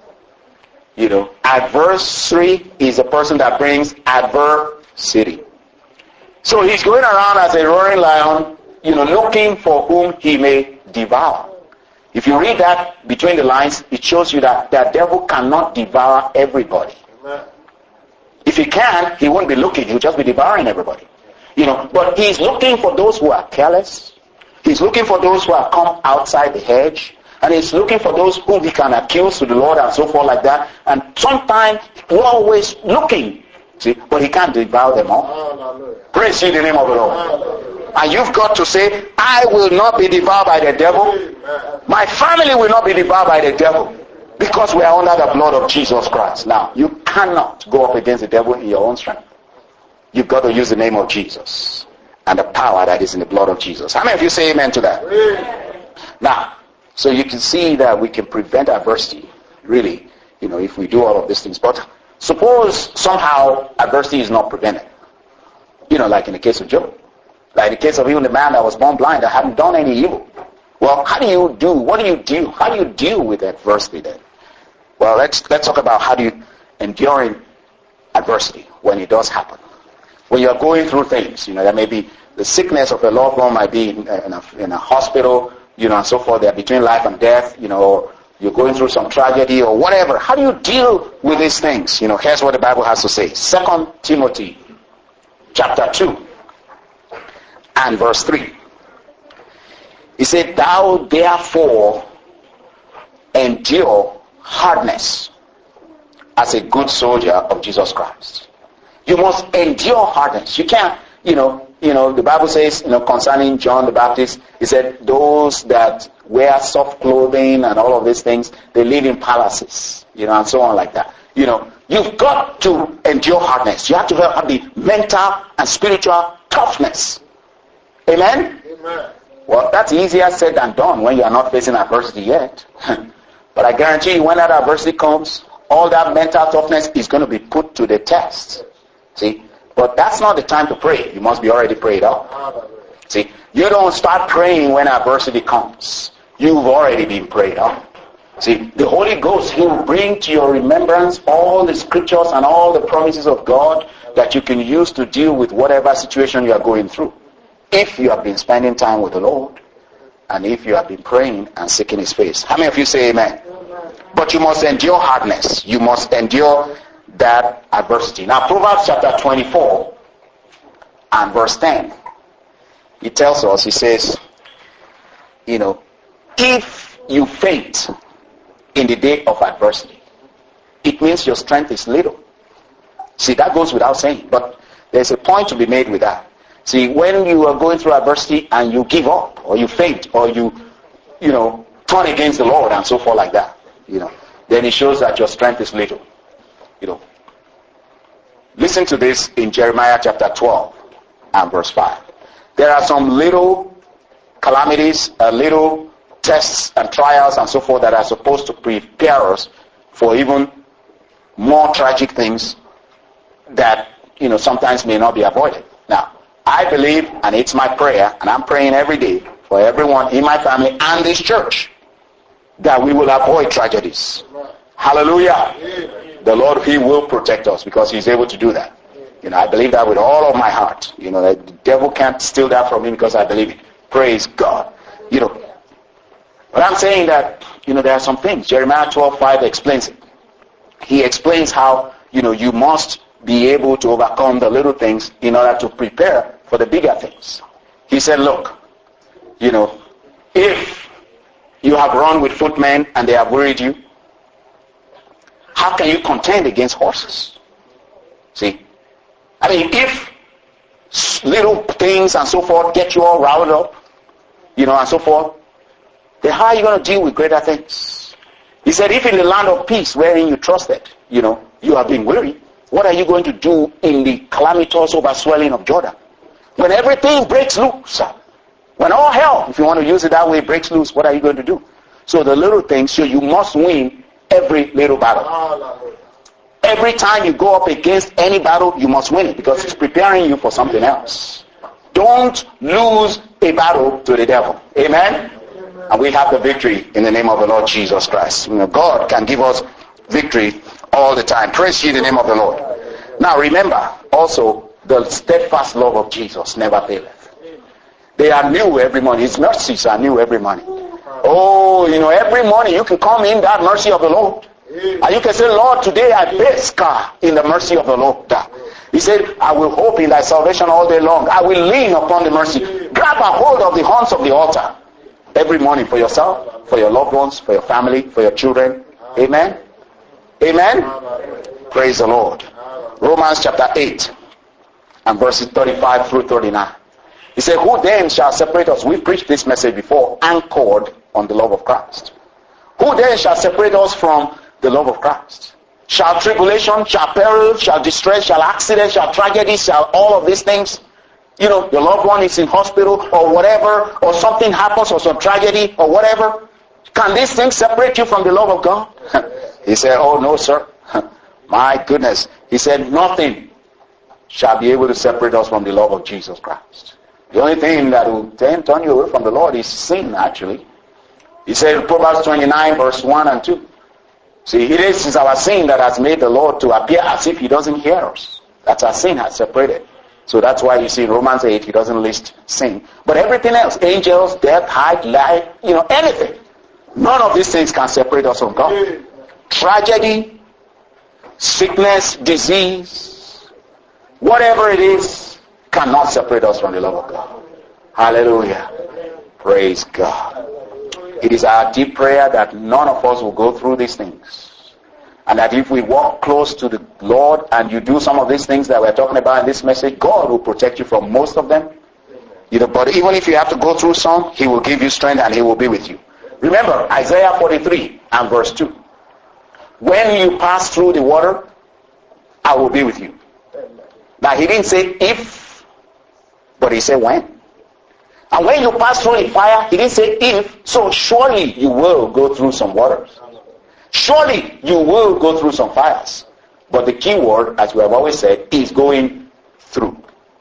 Adversary is the person that brings adversity. So he's going around as a roaring lion, looking for whom he may devour. If you read that between the lines, it shows you that the devil cannot devour everybody. If he can, he won't be looking. He'll just be devouring everybody. But he's looking for those who are careless. He's looking for those who have come outside the hedge. And he's looking for those whom he can accuse to the Lord and so forth like that. And sometimes he's always looking. See, but he can't devour them all. Praise ye the name of the Lord. And you've got to say, I will not be devoured by the devil. My family will not be devoured by the devil. Because we are under the blood of Jesus Christ. Now, you cannot go up against the devil in your own strength. You've got to use the name of Jesus and the power that is in the blood of Jesus. How many of you say amen to that? Now, so you can see that we can prevent adversity, really, if we do all of these things. But suppose somehow adversity is not prevented. Like in the case of Job. Like in the case of even the man that was born blind that hadn't done any evil. Well, what do you do? How do you deal with adversity then? Well, let's talk about how do you endure adversity when it does happen. When you're going through things, there may be the sickness of a loved one, might be in a hospital, and so forth. They're between life and death, or you're going through some tragedy or whatever. How do you deal with these things? Here's what the Bible has to say. 2 Timothy chapter 2 and verse 3. He said, thou therefore endure hardness as a good soldier of Jesus Christ. You must endure hardness. You can't, the Bible says, concerning John the Baptist, he said, those that wear soft clothing and all of these things, they live in palaces, and so on like that. You've got to endure hardness. You have to have the mental and spiritual toughness. Amen? Amen. Well, that's easier said than done when you are not facing adversity yet. But I guarantee you, when that adversity comes, all that mental toughness is going to be put to the test. See? But that's not the time to pray. You must be already prayed up. See? You don't start praying when adversity comes. You've already been prayed up. See? The Holy Ghost, He will bring to your remembrance all the scriptures and all the promises of God that you can use to deal with whatever situation you are going through. If you have been spending time with the Lord, and if you have been praying and seeking His face. How many of you say amen? But you must endure hardness. You must endure that adversity. Now, Proverbs chapter 24 and verse 10. He tells us, he says, if you faint in the day of adversity, it means your strength is little. See, that goes without saying, but there's a point to be made with that. See, when you are going through adversity and you give up, or you faint, or you turn against the Lord and so forth like that, then it shows that your strength is little. Listen to this in Jeremiah chapter 12 and verse 5. There are some little calamities, little tests and trials and so forth that are supposed to prepare us for even more tragic things that, sometimes may not be avoided. Now, I believe, and it's my prayer, and I'm praying every day for everyone in my family and this church, that we will avoid tragedies. Hallelujah. The Lord, He will protect us because He's able to do that. I believe that with all of my heart. The devil can't steal that from me because I believe it. Praise God. But I'm saying that, there are some things. Jeremiah 12:5 explains it. He explains how, you must be able to overcome the little things in order to prepare for the bigger things. He said, look, if you have run with footmen and they have worried you, how can you contend against horses? See? If little things and so forth get you all riled up, and so forth, then how are you going to deal with greater things? He said, if in the land of peace wherein you trusted, you you have been weary, what are you going to do in the calamitous overswelling of Jordan? When everything breaks loose, when all hell, if you want to use it that way, breaks loose, what are you going to do? So the little things, so you must win every little battle. Every time you go up against any battle, you must win it because it's preparing you for something else. Don't lose a battle to the devil. Amen? And we have the victory in the name of the Lord Jesus Christ. God can give us victory all the time. Praise ye the name of the Lord. Now remember also the steadfast love of Jesus never faileth. They are new every morning. His mercies are new every morning. Oh, every morning you can come in that mercy of the Lord. And you can say, Lord, today I bask in the mercy of the Lord. He said, I will hope in thy salvation all day long. I will lean upon the mercy. Grab a hold of the horns of the altar. Every morning for yourself, for your loved ones, for your family, for your children. Amen? Amen? Praise the Lord. Romans chapter 8 and verses 35 through 39. He said, who then shall separate us? We've preached this message before, anchored on the love of Christ. Who then shall separate us from the love of Christ? Shall tribulation, shall peril, shall distress, shall accident, shall tragedy, shall all of these things? Your loved one is in hospital or whatever, or something happens or some tragedy or whatever. Can these things separate you from the love of God? He said, oh no, sir. My goodness. He said, nothing shall be able to separate us from the love of Jesus Christ. The only thing that will turn you away from the Lord is sin, actually. He said in Proverbs 29 verse 1 and 2. See, it is our sin that has made the Lord to appear as if he doesn't hear us. That's our sin has separated. So that's why you see in Romans 8, he doesn't list sin. But everything else, angels, death, height, life, anything. None of these things can separate us from God. Tragedy, sickness, disease, whatever it is, cannot separate us from the love of God. Hallelujah. Praise God. It is our deep prayer that none of us will go through these things. And that if we walk close to the Lord and you do some of these things that we're talking about in this message, God will protect you from most of them. But even if you have to go through some, he will give you strength and he will be with you. Remember Isaiah 43 and verse 2. When you pass through the water, I will be with you. Now he didn't say if, but he said when. And when you pass through the fire, he didn't say if, so surely you will go through some waters. Surely you will go through some fires. But the key word, as we have always said, is going through.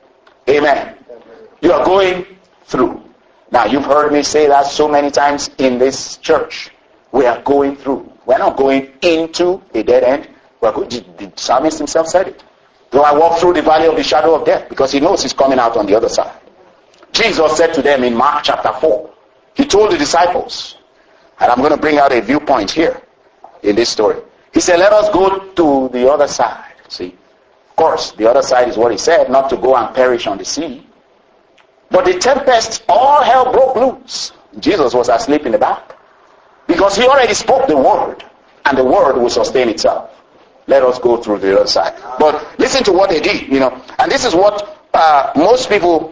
Amen. You are going through. Now you've heard me say that so many times in this church. We are going through. We're not going into a dead end. The psalmist himself said it. Though I walk through the valley of the shadow of death, because he knows he's coming out on the other side. Jesus said to them in Mark chapter 4, he told the disciples, and I'm going to bring out a viewpoint here in this story. He said, let us go to the other side. See, of course, the other side is what he said, not to go and perish on the sea. But the tempest, all hell broke loose. Jesus was asleep in the back. Because he already spoke the word, and the word will sustain itself. Let us go through the other side. But listen to what they did, and this is what most people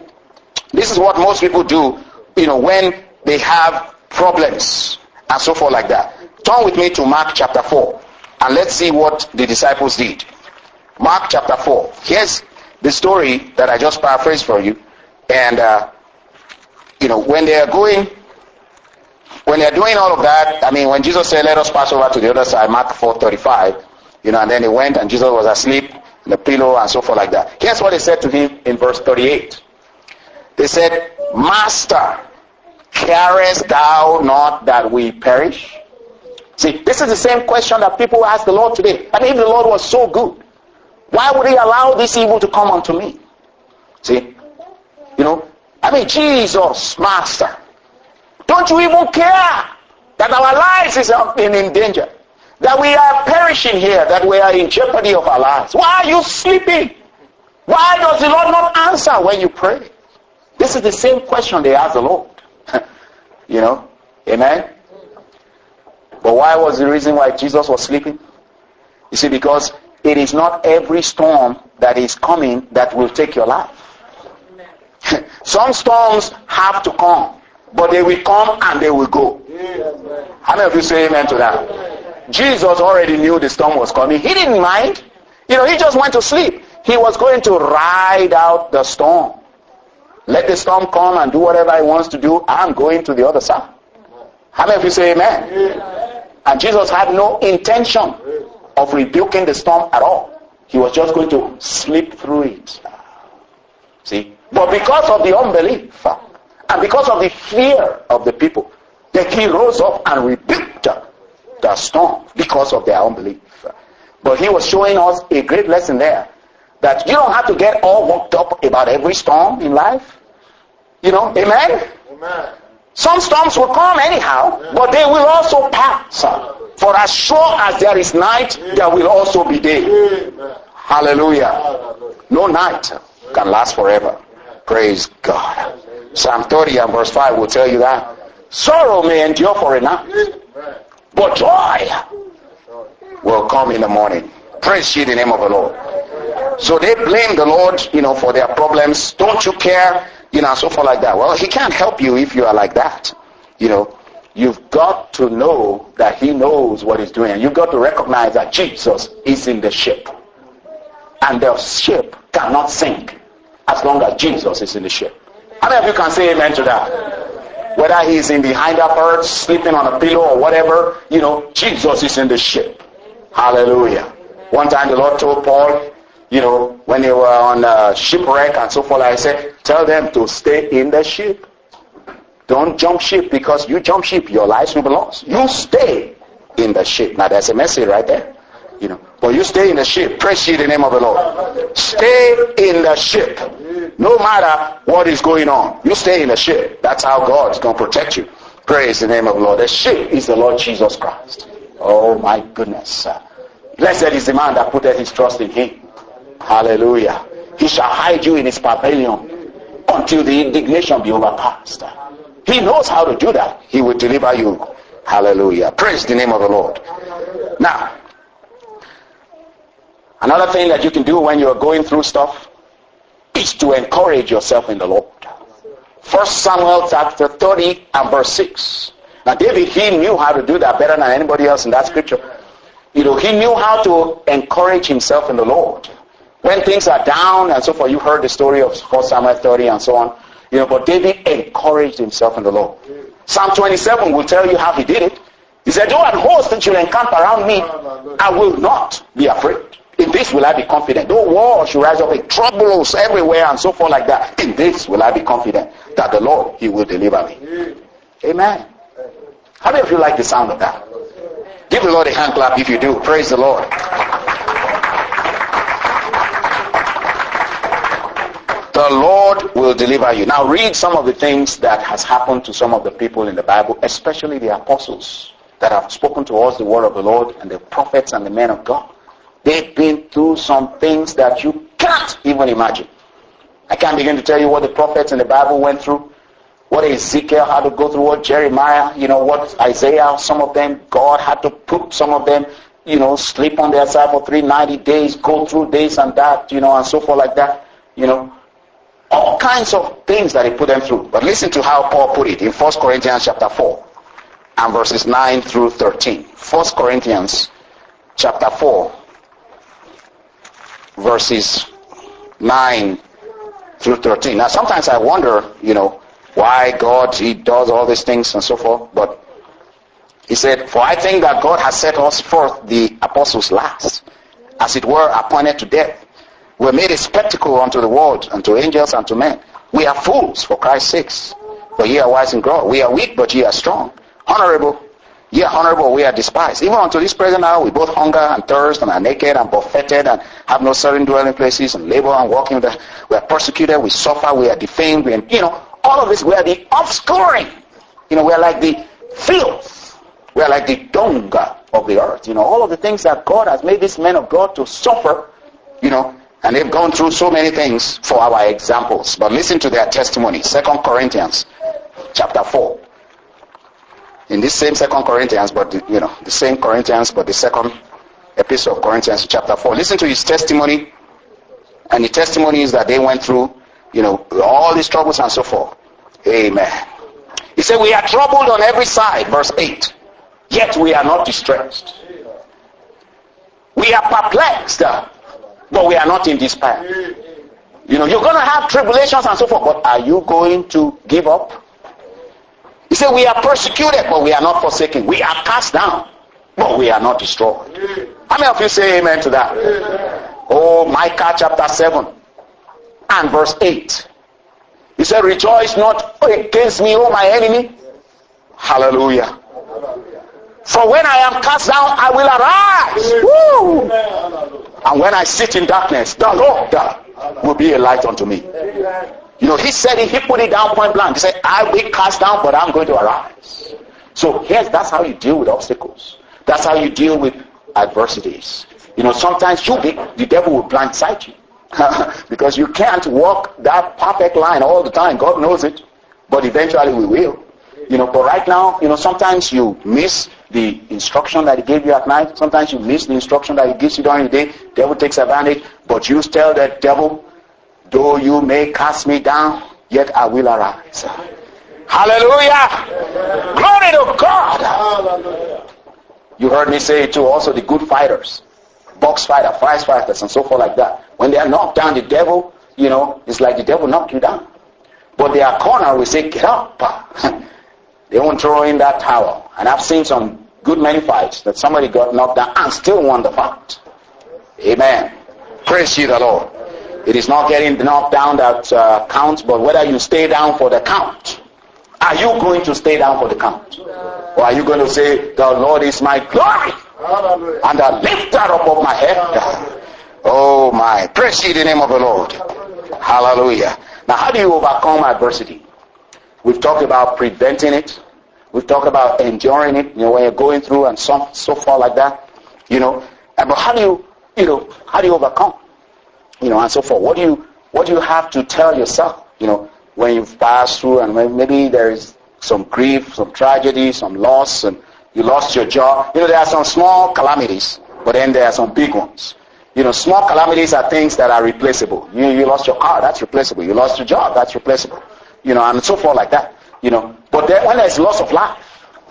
do, when they have problems and so forth like that. Turn with me to Mark chapter 4, and let's see what the disciples did. Mark chapter 4. Here's the story that I just paraphrased for you. And, when they are doing all of that, when Jesus said, let us pass over to the other side, Mark 4:35, and then they went and Jesus was asleep in the pillow and so forth like that. Here's what they said to him in verse 38. They said, Master, carest thou not that we perish? See, this is the same question that people ask the Lord today. If the Lord was so good, why would he allow this evil to come unto me? See, Jesus, Master, don't you even care that our lives is in danger? That we are perishing here, that we are in jeopardy of our lives. Why are you sleeping? Why does the Lord not answer when you pray? This is the same question they asked the Lord. Amen? But why was the reason why Jesus was sleeping? You see, because it is not every storm that is coming that will take your life. Some storms have to come, but they will come and they will go. How many of you say amen to that? Jesus already knew the storm was coming. He didn't mind. He just went to sleep. He was going to ride out the storm. Let the storm come and do whatever he wants to do. I'm going to the other side. How many of you say amen? And Jesus had no intention of rebuking the storm at all. He was just going to sleep through it. See? But because of the unbelief and because of the fear of the people, then he rose up and rebuked the storm because of their unbelief. But he was showing us a great lesson there, that you don't have to get all worked up about every storm in life. Amen? Amen. Some storms will come anyhow, but they will also pass. For as sure as there is night, there will also be day. Hallelujah. No night can last forever. Praise God. Psalm 30 and verse 5 will tell you that. Sorrow may endure for a night, but joy will come in the morning. Praise ye the name of the Lord. So they blame the Lord, for their problems. Don't you care? So forth like that. Well, he can't help you if you are like that. You've got to know that he knows what he's doing. You've got to recognize that Jesus is in the ship. And the ship cannot sink as long as Jesus is in the ship. How many of you can say amen to that? Whether he's in the hinder parts, sleeping on a pillow or whatever, Jesus is in the ship. Hallelujah. One time the Lord told Paul, when they were on shipwreck and so forth, I said, tell them to stay in the ship. Don't jump ship, because you jump ship, your lives will be lost. You stay in the ship. Now there's a message right there. But you stay in the ship. Praise ye the name of the Lord. Stay in the ship. No matter what is going on, you stay in the ship. That's how God is going to protect you. Praise the name of the Lord. The ship is the Lord Jesus Christ. Oh my goodness. Blessed is the man that putteth his trust in him. Hallelujah. He shall hide you in his pavilion until the indignation be overpassed. He knows how to do that. He will deliver you. Hallelujah. Praise the name of the Lord. Now, another thing that you can do when you're going through stuff is to encourage yourself in the Lord. 1 Samuel chapter 30 and verse 6. Now David, he knew how to do that better than anybody else in that scripture. He knew how to encourage himself in the Lord. When things are down and so forth, you heard the story of 1 Samuel 30 and so on. But David encouraged himself in the Lord. Psalm 27 will tell you how he did it. He said, though an host should encamp around me, I will not be afraid. In this will I be confident. Though war should rise up, troubles everywhere and so forth like that, in this will I be confident that the Lord, he will deliver me. Amen. How many of you like the sound of that? Give the Lord a hand clap if you do. Praise the Lord. The Lord will deliver you. Now read some of the things that has happened to some of the people in the Bible, especially the apostles that have spoken to us the word of the Lord, and the prophets and the men of God. They've been through some things that you can't even imagine. I can't begin to tell you what the prophets in the Bible went through, what Ezekiel had to go through, what Jeremiah, what Isaiah, some of them, God had to put some of them, sleep on their side for 390 days, go through this and that, and so forth like that, all kinds of things that he put them through. But listen to how Paul put it in 1 Corinthians chapter 4 and verses 9 through 13. 1 Corinthians chapter 4 verses 9 through 13. Now sometimes I wonder, why God, he does all these things and so forth. But he said, for I think that God has set us forth, the apostles, last, as it were, appointed to death. We are made a spectacle unto the world, unto angels, and to men. We are fools for Christ's sakes. For ye are wise in God. We are weak, but ye are strong. Honorable, ye are honorable, we are despised. Even unto this present hour, we both hunger and thirst, and are naked and buffeted, and have no certain dwelling places, and labor and walking. We are persecuted, we suffer, we are defamed. All of this, we are the offscoring. We are like the filth. We are like the dung of the earth. All of the things that God has made these men of God to suffer, and they've gone through so many things for our examples. But listen to their testimony. 2 Corinthians chapter 4. In this same 2 Corinthians, but the same Corinthians, but the second epistle of Corinthians chapter 4. Listen to his testimony. And the testimony is that they went through, all these troubles and so forth. Amen. He said, we are troubled on every side, verse 8. Yet we are not distressed. We are perplexed, but we are not in despair. You know, you're going to have tribulations and so forth, but are you going to give up? He said, we are persecuted, but we are not forsaken. We are cast down, but we are not destroyed. How many of you say amen to that? Oh, Micah chapter 7 and verse 8. He said, rejoice not against me, O my enemy. Hallelujah. For when I am cast down, I will arise. Woo! And when I sit in darkness, the Lord will be a light unto me. You know, he said it, he put it down point blank. He said, I will cast down, but I'm going to arise. So that's how you deal with obstacles. That's how you deal with adversities. You know, sometimes the devil will blindside you. Because you can't walk that perfect line all the time. God knows it. But eventually we will. You know, but right now, you know, sometimes you miss the instruction that he gave you at night. Sometimes you miss the instruction that he gives you during the day. Devil takes advantage. But you tell the devil, though you may cast me down, yet I will arise. Hallelujah. Glory to God. Hallelujah. You heard me say it too. Also the good fighters, box fighter, prize fighters, and so forth like that. When they are knocked down, the devil, you know, it's like the devil knocked you down. But their corner will say, get up. They won't throw in that towel. And I've seen some good many fights that somebody got knocked down and still won the fight. Amen. Praise ye the Lord. It is not getting knocked down that counts, but whether you stay down for the count. Are you going to stay down for the count? Or are you going to say, the Lord is my glory and the lifter up of my head? Oh my. Praise ye the name of the Lord. Hallelujah. Now, how do you overcome adversity? We've talked about preventing it. We've talked about enduring it, you know, when you're going through and so far like that, you know. But how do you overcome? You know, and so forth. What do you have to tell yourself, you know, when you've passed through and when maybe there is some grief, some tragedy, some loss, and you lost your job. You know, there are some small calamities, but then there are some big ones. You know, small calamities are things that are replaceable. You lost your car, that's replaceable. You lost your job, that's replaceable. You know, and so forth like that. You know, but then when there's loss of life,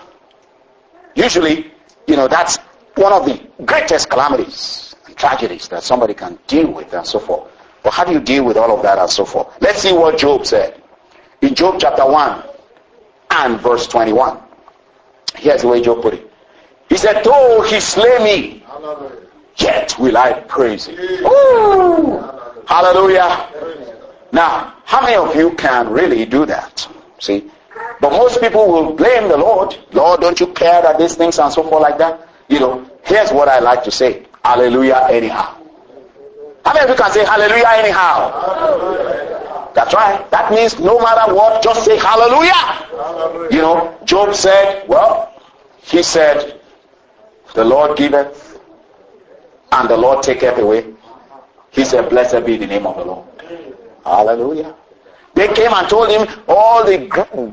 usually, you know, that's one of the greatest calamities and tragedies that somebody can deal with and so forth. But how do you deal with all of that and so forth? Let's see what Job said. In Job chapter 1 and verse 21. Here's the way Job put it. He said, though he slay me, yet will I praise him. Woo! Hallelujah. Now, how many of you can really do that? See? But most people will blame the Lord. Lord, don't you care that these things and so forth like that? You know, here's what I like to say. Hallelujah anyhow. How many of you can say hallelujah anyhow? Hallelujah. That's right. That means no matter what, just say hallelujah. Hallelujah. You know, Job said, he said, the Lord giveth and the Lord taketh away. He said, blessed be the name of the Lord. Hallelujah. They came and told him all the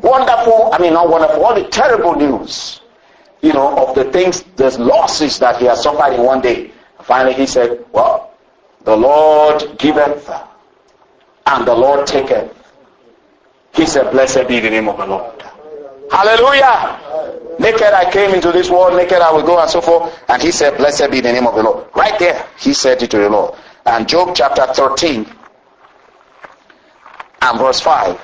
all the terrible news, you know, of the things, the losses that he has suffered in one day. Finally he said, the Lord giveth and the Lord taketh. He said, blessed be the name of the Lord. Hallelujah. Naked I came into this world, naked I will go, and so forth. And he said, blessed be the name of the Lord. Right there, he said it to the Lord. And Job chapter 13 and verse 5.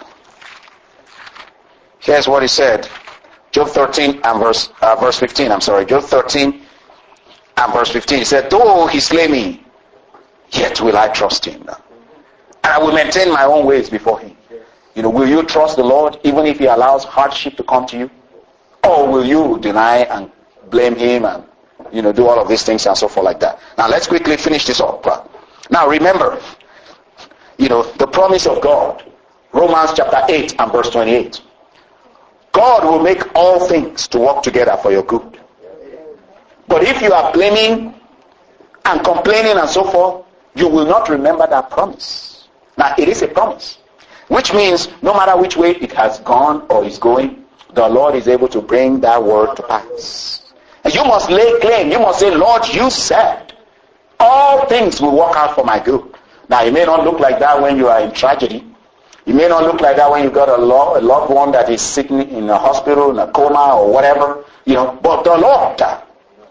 Here's what he said. Job 13 and verse 15. I'm sorry. Job 13 and verse 15. He said, though he slay me, yet will I trust him. And I will maintain my own ways before him. You know, will you trust the Lord even if he allows hardship to come to you? Or will you deny and blame him and, you know, do all of these things and so forth like that? Now let's quickly finish this up. Now remember, you know, the promise of God. Romans chapter 8 and verse 28. God will make all things to work together for your good. But if you are blaming and complaining and so forth, you will not remember that promise. Now it is a promise. Which means no matter which way it has gone or is going, the Lord is able to bring that word to pass. And you must lay claim. You must say, Lord, you said all things will work out for my good. Now it may not look like that when you are in tragedy. It may not look like that when you got a loved one that is sitting in a hospital, in a coma or whatever. You know, but the Lord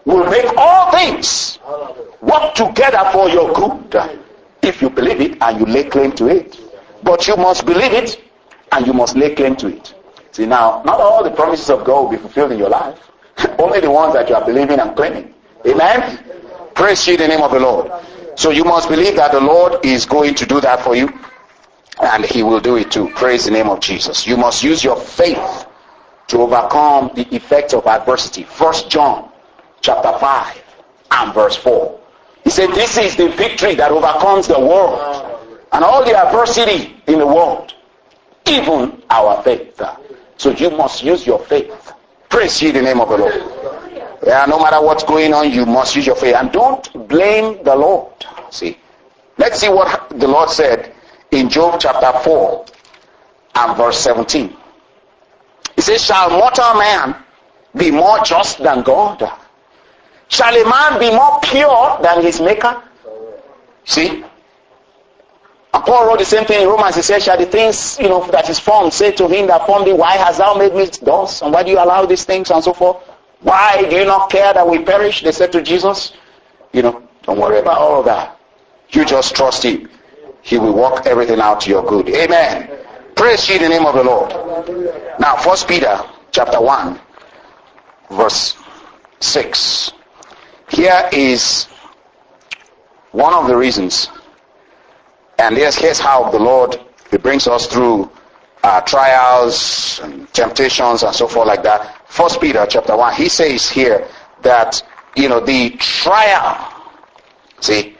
will make all things work together for your good if you believe it and you lay claim to it. But you must believe it and you must lay claim to it. See, now, not all the promises of God will be fulfilled in your life. Only the ones that you are believing and claiming. Amen? Praise ye the name of the Lord. So you must believe that the Lord is going to do that for you, and he will do it too. Praise the name of Jesus. You must use your faith to overcome the effects of adversity. 1 John chapter 5 and verse 4. He said, this is the victory that overcomes the world and all the adversity in the world, even our faith. So you must use your faith. Praise ye the name of the Lord. Yeah, no matter what's going on, you must use your faith. And don't blame the Lord. See, let's see what the Lord said in Job chapter 4 and verse 17. He says, shall mortal man be more just than God? Shall a man be more pure than his maker? See? And Paul wrote the same thing in Romans. He said, shall the things, that is formed say to him that formed thee, why hast thou made me thus? And why do you allow these things and so forth? Why do you not care that we perish? They said to Jesus. Don't worry about all of that. You just trust him. He will work everything out to your good. Amen. Praise ye the name of the Lord. Now, 1 Peter chapter 1, verse 6. Here is one of the reasons. And here's how the Lord, he brings us through trials and temptations and so forth like that. 1 Peter chapter 1, he says here that, the trial, see,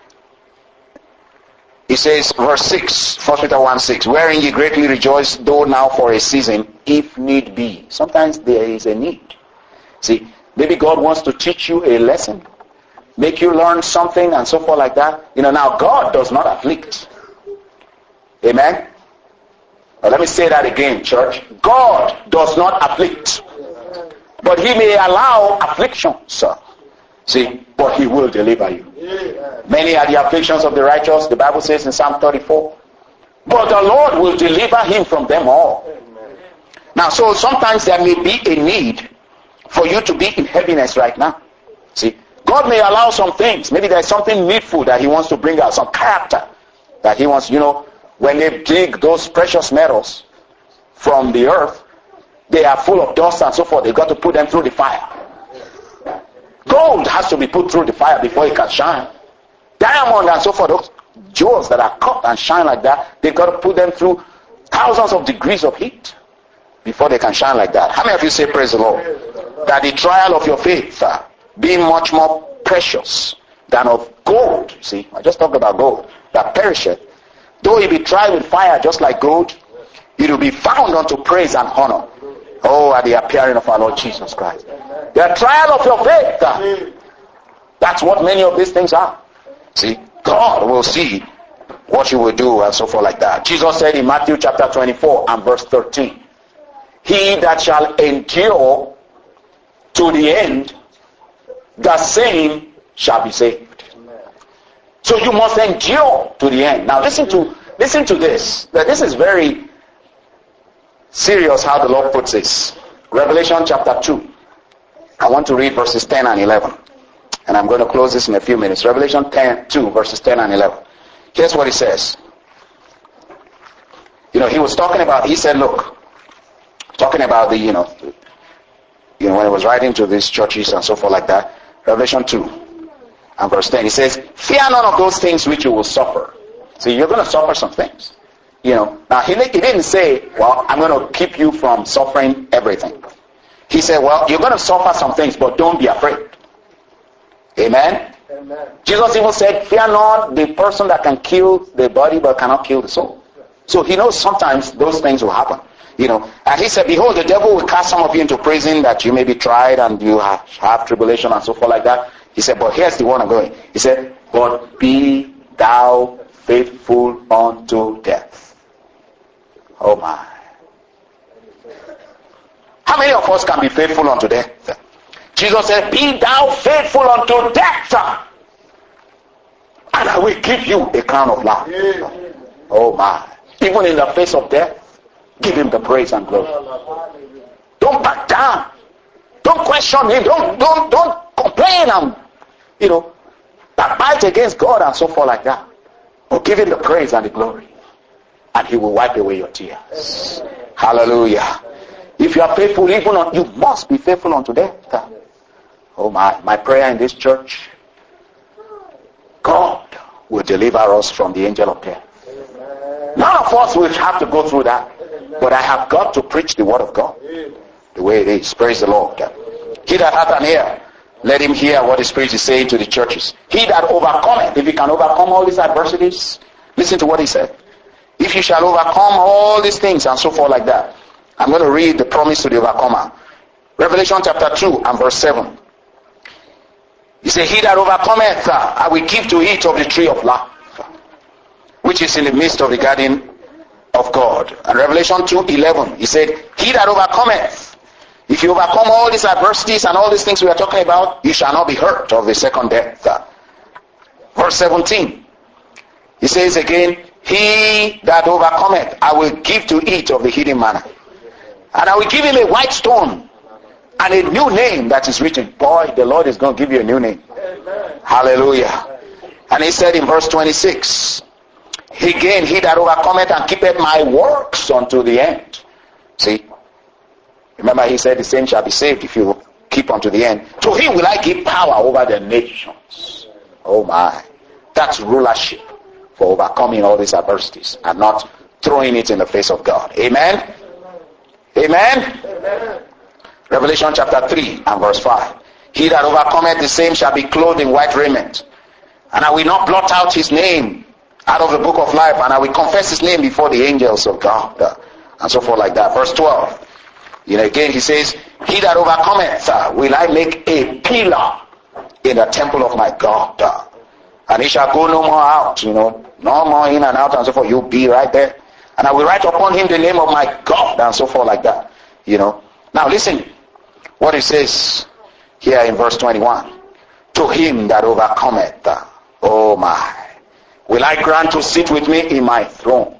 he says, verse 6, 1 Peter 1, 6, wherein ye greatly rejoice, though now for a season, if need be. Sometimes there is a need. See, maybe God wants to teach you a lesson, make you learn something and so forth like that. Now God does not afflict. Amen? Now let me say that again, church. God does not afflict. But he may allow affliction, sir. See, but he will deliver you. Many are the afflictions of the righteous, the Bible says in Psalm 34. But the Lord will deliver him from them all. Now, so sometimes there may be a need for you to be in heaviness right now. See, God may allow some things. Maybe there's something needful that he wants to bring out, some character that he wants, when they dig those precious metals from the earth, they are full of dust and so forth. They've got to put them through the fire. Gold has to be put through the fire before it can shine. Diamond and so forth, those jewels that are cut and shine like that, they've got to put them through thousands of degrees of heat before they can shine like that. How many of you say praise the Lord? That the trial of your faith being much more precious than of gold. See, I just talked about gold that perisheth. Though it be tried with fire just like gold, it will be found unto praise and honor. Oh, at the appearing of our Lord Jesus Christ. The trial of your faith. That's what many of these things are. See, God will see what you will do and so forth like that. Jesus said in Matthew chapter 24 and verse 13, he that shall endure to the end, the same shall be saved. So you must endure to the end. Now listen to this. This is very serious how the Lord puts this. Revelation chapter 2. I want to read verses 10 and 11. And I'm going to close this in a few minutes. Revelation 2 verses 10 and 11. Here's what he says. He was talking about, he said, look, talking about the, when he was writing to these churches and so forth like that. Revelation 2 and verse 10. He says, fear none of those things which you will suffer. See, you're going to suffer some things. Now he didn't say, well, I'm going to keep you from suffering everything. He said, well, you're going to suffer some things, but don't be afraid. Amen? Amen. Jesus even said, fear not the person that can kill the body but cannot kill the soul. So he knows sometimes those things will happen. And he said, behold, the devil will cast some of you into prison that you may be tried and you have tribulation and so forth like that. He said, but here's the one I'm going. He said, but be thou faithful unto death. Oh my. How many of us can be faithful unto death? Jesus said, be thou faithful unto death, and I will give you a crown of life. Oh my. Even in the face of death, give him the praise and glory. Don't back down. Don't question him. Don't complain and, backbite against God and so forth like that. But give him the praise and the glory. And he will wipe away your tears. Hallelujah. If you are faithful, you must be faithful unto death. Oh my prayer in this church, God will deliver us from the angel of death. None of us will have to go through that. But I have got to preach the word of God the way it is. Praise the Lord. He that hath an ear, let him hear what the Spirit is saying to the churches. He that overcometh, if he can overcome all these adversities, listen to what he said. If you shall overcome all these things and so forth like that. I'm going to read the promise to the overcomer. Revelation chapter 2 and verse 7. He said, he that overcometh, I will give to eat of the tree of life, which is in the midst of the garden of God. And Revelation 2:11, he said, he that overcometh, if you overcome all these adversities and all these things we are talking about, you shall not be hurt of the second death. Verse 17, he says again, he that overcometh, I will give to eat of the hidden manna. And I will give him a white stone and a new name that is written. Boy, the Lord is going to give you a new name. Amen. Hallelujah. And he said in verse 26, again, he that overcometh and keepeth my works unto the end. See, remember he said the same shall be saved if you keep unto the end. To him will I give power over the nations. Oh my. That's rulership for overcoming all these adversities and not throwing it in the face of God. Amen? Amen? Amen. Revelation chapter 3 and verse 5. He that overcometh, the same shall be clothed in white raiment. And I will not blot out his name out of the book of life, and I will confess his name before the angels of God. And so forth like that. Verse 12. Again he says, he that overcometh, will I make a pillar in the temple of my God. And he shall go no more out, no more in and out and so forth. You'll be right there. And I will write upon him the name of my God and so forth like that. Now listen what it says here in verse 21. To him that overcometh, oh my, will I grant to sit with me in my throne.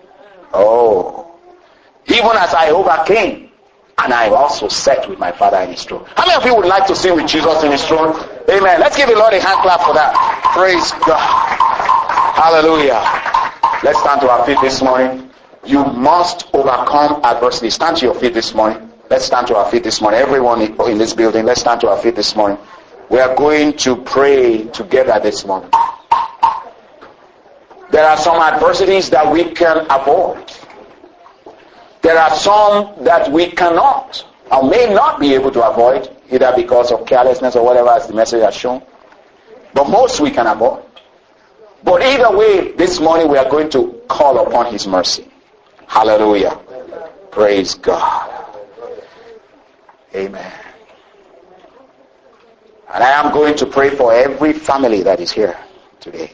Oh, even as I overcame, and I also sat with my Father in his throne. How many of you would like to sit with Jesus in his throne? Amen. Let's give the Lord a hand clap for that. Praise God. Hallelujah. Let's stand to our feet this morning. You must overcome adversity. Stand to your feet this morning. Let's stand to our feet this morning. Everyone in this building, let's stand to our feet this morning. We are going to pray together this morning. There are some adversities that we can avoid. There are some that we cannot or may not be able to avoid, either because of carelessness or whatever as the message has shown. But most we can avoid. But either way, this morning we are going to call upon his mercy. Hallelujah. Praise God. Amen. And I am going to pray for every family that is here today.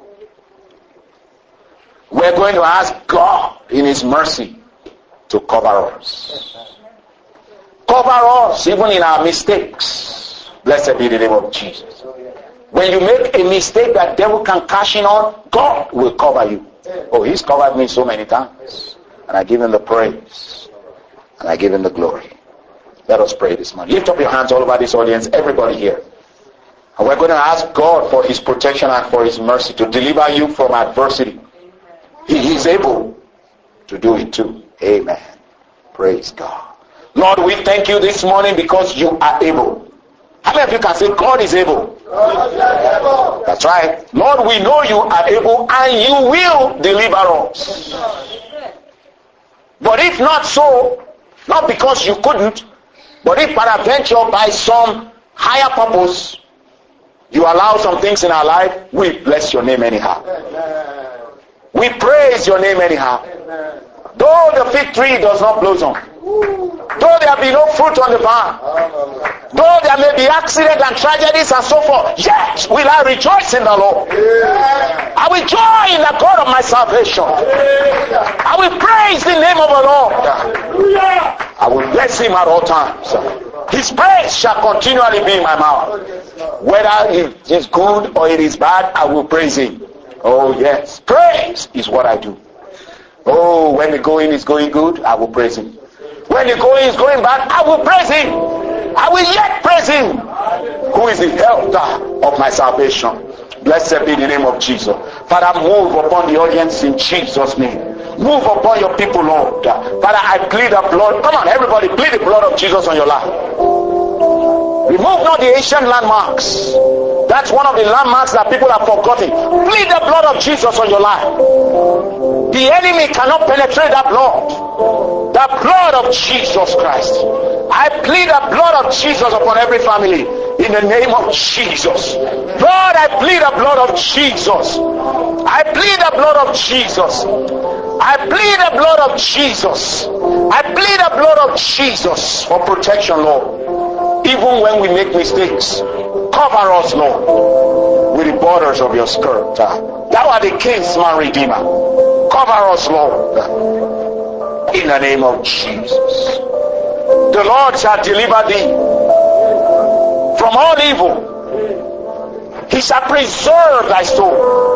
We're going to ask God in his mercy to cover us. Cover us even in our mistakes. Blessed be the name of Jesus. When you make a mistake that devil can cash in on, God will cover you. Oh, he's covered me so many times. And I give him the praise. And I give him the glory. Let us pray this morning. Lift up your hands all over this audience, everybody here. And we're going to ask God for his protection and for his mercy to deliver you from adversity. He is able to do it too. Amen. Praise God. Lord, we thank you this morning because you are able. How many of you can say God is able? God is able. That's right. Lord, we know you are able and you will deliver us. But if not so, not because you couldn't, but if peradventure by some higher purpose, you allow some things in our life, we bless your name anyhow. We praise your name anyhow. Though the fig tree does not blossom, though there be no fruit on the vine, though there may be accidents and tragedies and so forth, yet will I rejoice in the Lord. I will joy in the God of my salvation. I will praise the name of the Lord. I will bless him at all times. His praise shall continually be in my mouth. Whether it is good or it is bad, I will praise him. Oh yes, praise is what I do. Oh, when the going is going good, I will praise him. When the going is going bad, I will praise him. I will yet praise him. who is the helper of my salvation. Blessed be the name of Jesus. Father, move upon the audience in Jesus' name. Move upon your people, Lord. Father, I plead the blood. Come on, everybody, plead the blood of Jesus on your life. Remove not the ancient landmarks. That's one of the landmarks that people have forgotten. Plead the blood of Jesus on your life. The enemy cannot penetrate that blood. The blood of Jesus Christ. I plead the blood of Jesus upon every family in the name of Jesus. Lord, I plead the blood of Jesus. I plead the blood of Jesus. I plead the blood of Jesus. I plead the blood of Jesus for protection, Lord. Even when we make mistakes, cover us, Lord, with the borders of your skirt. Thou art the kinsman redeemer. Cover us, Lord, in the name of Jesus. The Lord shall deliver thee from all evil. He shall preserve thy soul.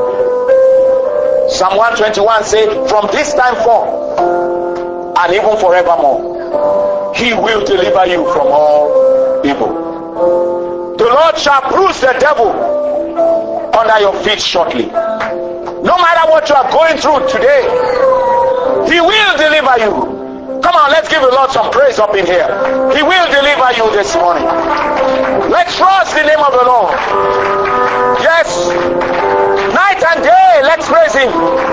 Psalm 121 says, from this time forth and even forevermore, he will deliver you from all evil. The Lord shall bruise the devil under your feet shortly. No matter what you are going through today, he will deliver you. Come on, let's give the Lord some praise up in here. He will deliver you this morning. Let's trust the name of the Lord. Yes, night and day, let's praise him.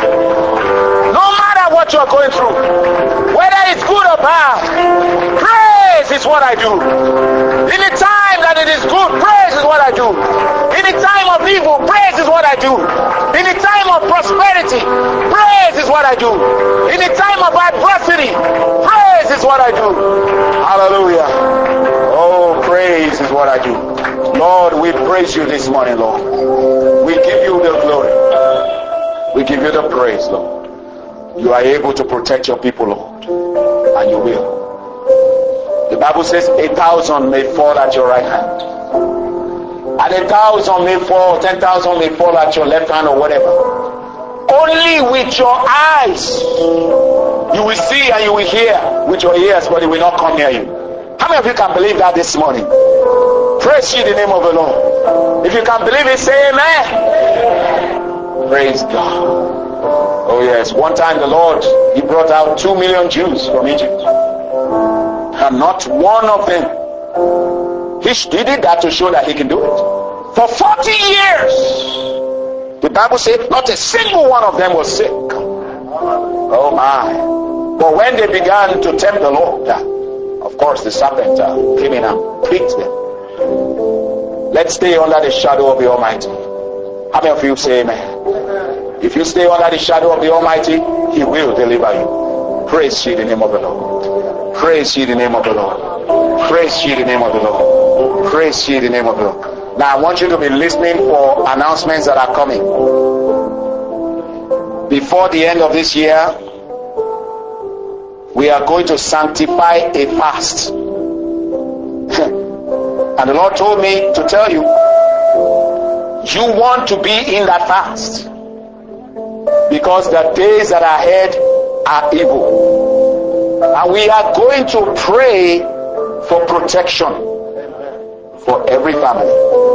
No matter what you are going through, whether it's good or bad, praise is what I do. In the time that it is good, praise is what I do. In the time of evil, praise is what I do. In the time of prosperity, praise is what I do. In the time of adversity, praise is what I do. Hallelujah. Oh, praise is what I do. Lord, we praise you this morning, Lord. We give you the glory. We give you the praise, Lord. You are able to protect your people, Lord, and you will. The Bible says 1,000 may fall at your right hand, and 1,000 may fall, 10,000 may fall at your left hand or whatever. Only with your eyes you will see and you will hear with your ears, but it will not come near you. How many of you can believe that this morning? Praise ye the name of the Lord. If you can believe it, say amen. Praise God. Oh yes, one time the Lord, he brought out 2 million Jews from Egypt, and not one of them, he did that to show that he can do it. For 40 years, the Bible said not a single one of them was sick. Oh my. But when they began to tempt the Lord, of course the serpent came in and pricked them. Let's stay under the shadow of the Almighty. How many of you say amen? If you stay under the shadow of the Almighty, he will deliver you. Praise ye the name of the Lord. Praise ye the name of the Lord. Praise ye the name of the Lord. Praise ye the name of the Lord. Now I want you to be listening for announcements that are coming. Before the end of this year, we are going to sanctify a fast. And the Lord told me to tell you, you want to be in that fast, because the days that are ahead are evil. And we are going to pray for protection for every family.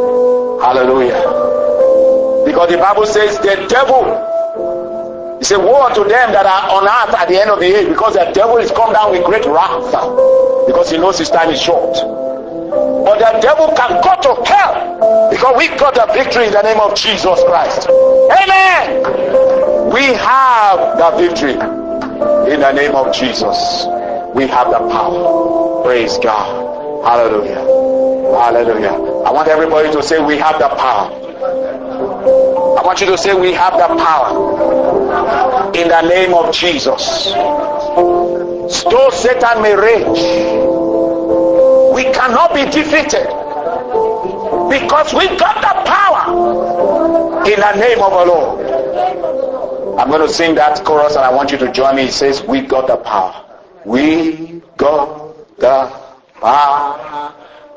Hallelujah. Because the Bible says the devil, he said, woe unto them that are on earth at the end of the age, because the devil is come down with great wrath, because he knows his time is short. But the devil can go to hell, because we got the victory in the name of Jesus Christ. Amen. We have the victory in the name of Jesus. We have the power. Praise God. Hallelujah. Hallelujah. I want everybody to say we have the power. I want you to say we have the power in the name of Jesus. Though Satan may rage, we cannot be defeated, because we got the power in the name of the Lord. I'm going to sing that chorus and I want you to join me. It says, we got the power. We got the power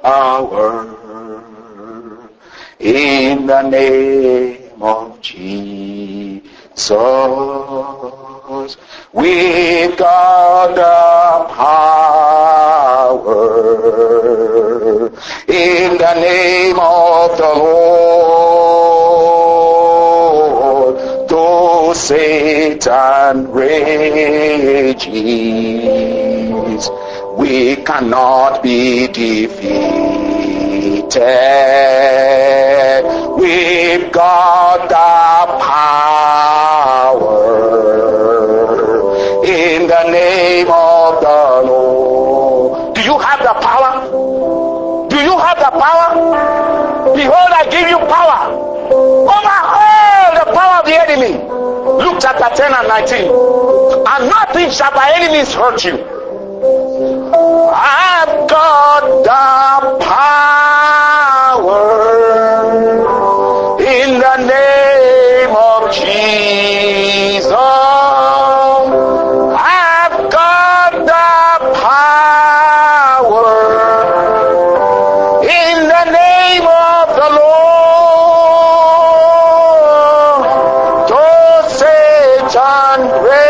in the name of Jesus. We got the power in the the name of the Lord, though Satan rages, we cannot be defeated. We've got the power in the name of the Lord. Do you have the power? Do you have the power? Behold, I give you power over all the power of the enemy. Luke chapter 10 and 19. And nothing shall by enemies hurt you. I've got the power in the name of Jesus. I've got the power in the name of the Lord. Though Satan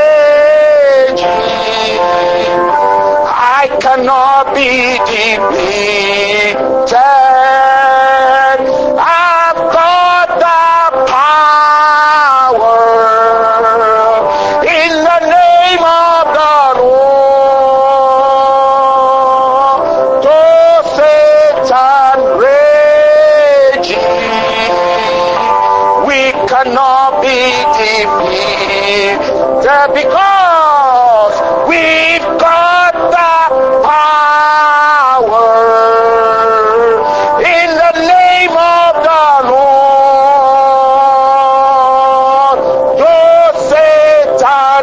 rages, I cannot be defeated. I've got the power in the name of the Lord. Though Satan rages, we cannot be defeated because we've got the power in the name of the Lord. Though Satan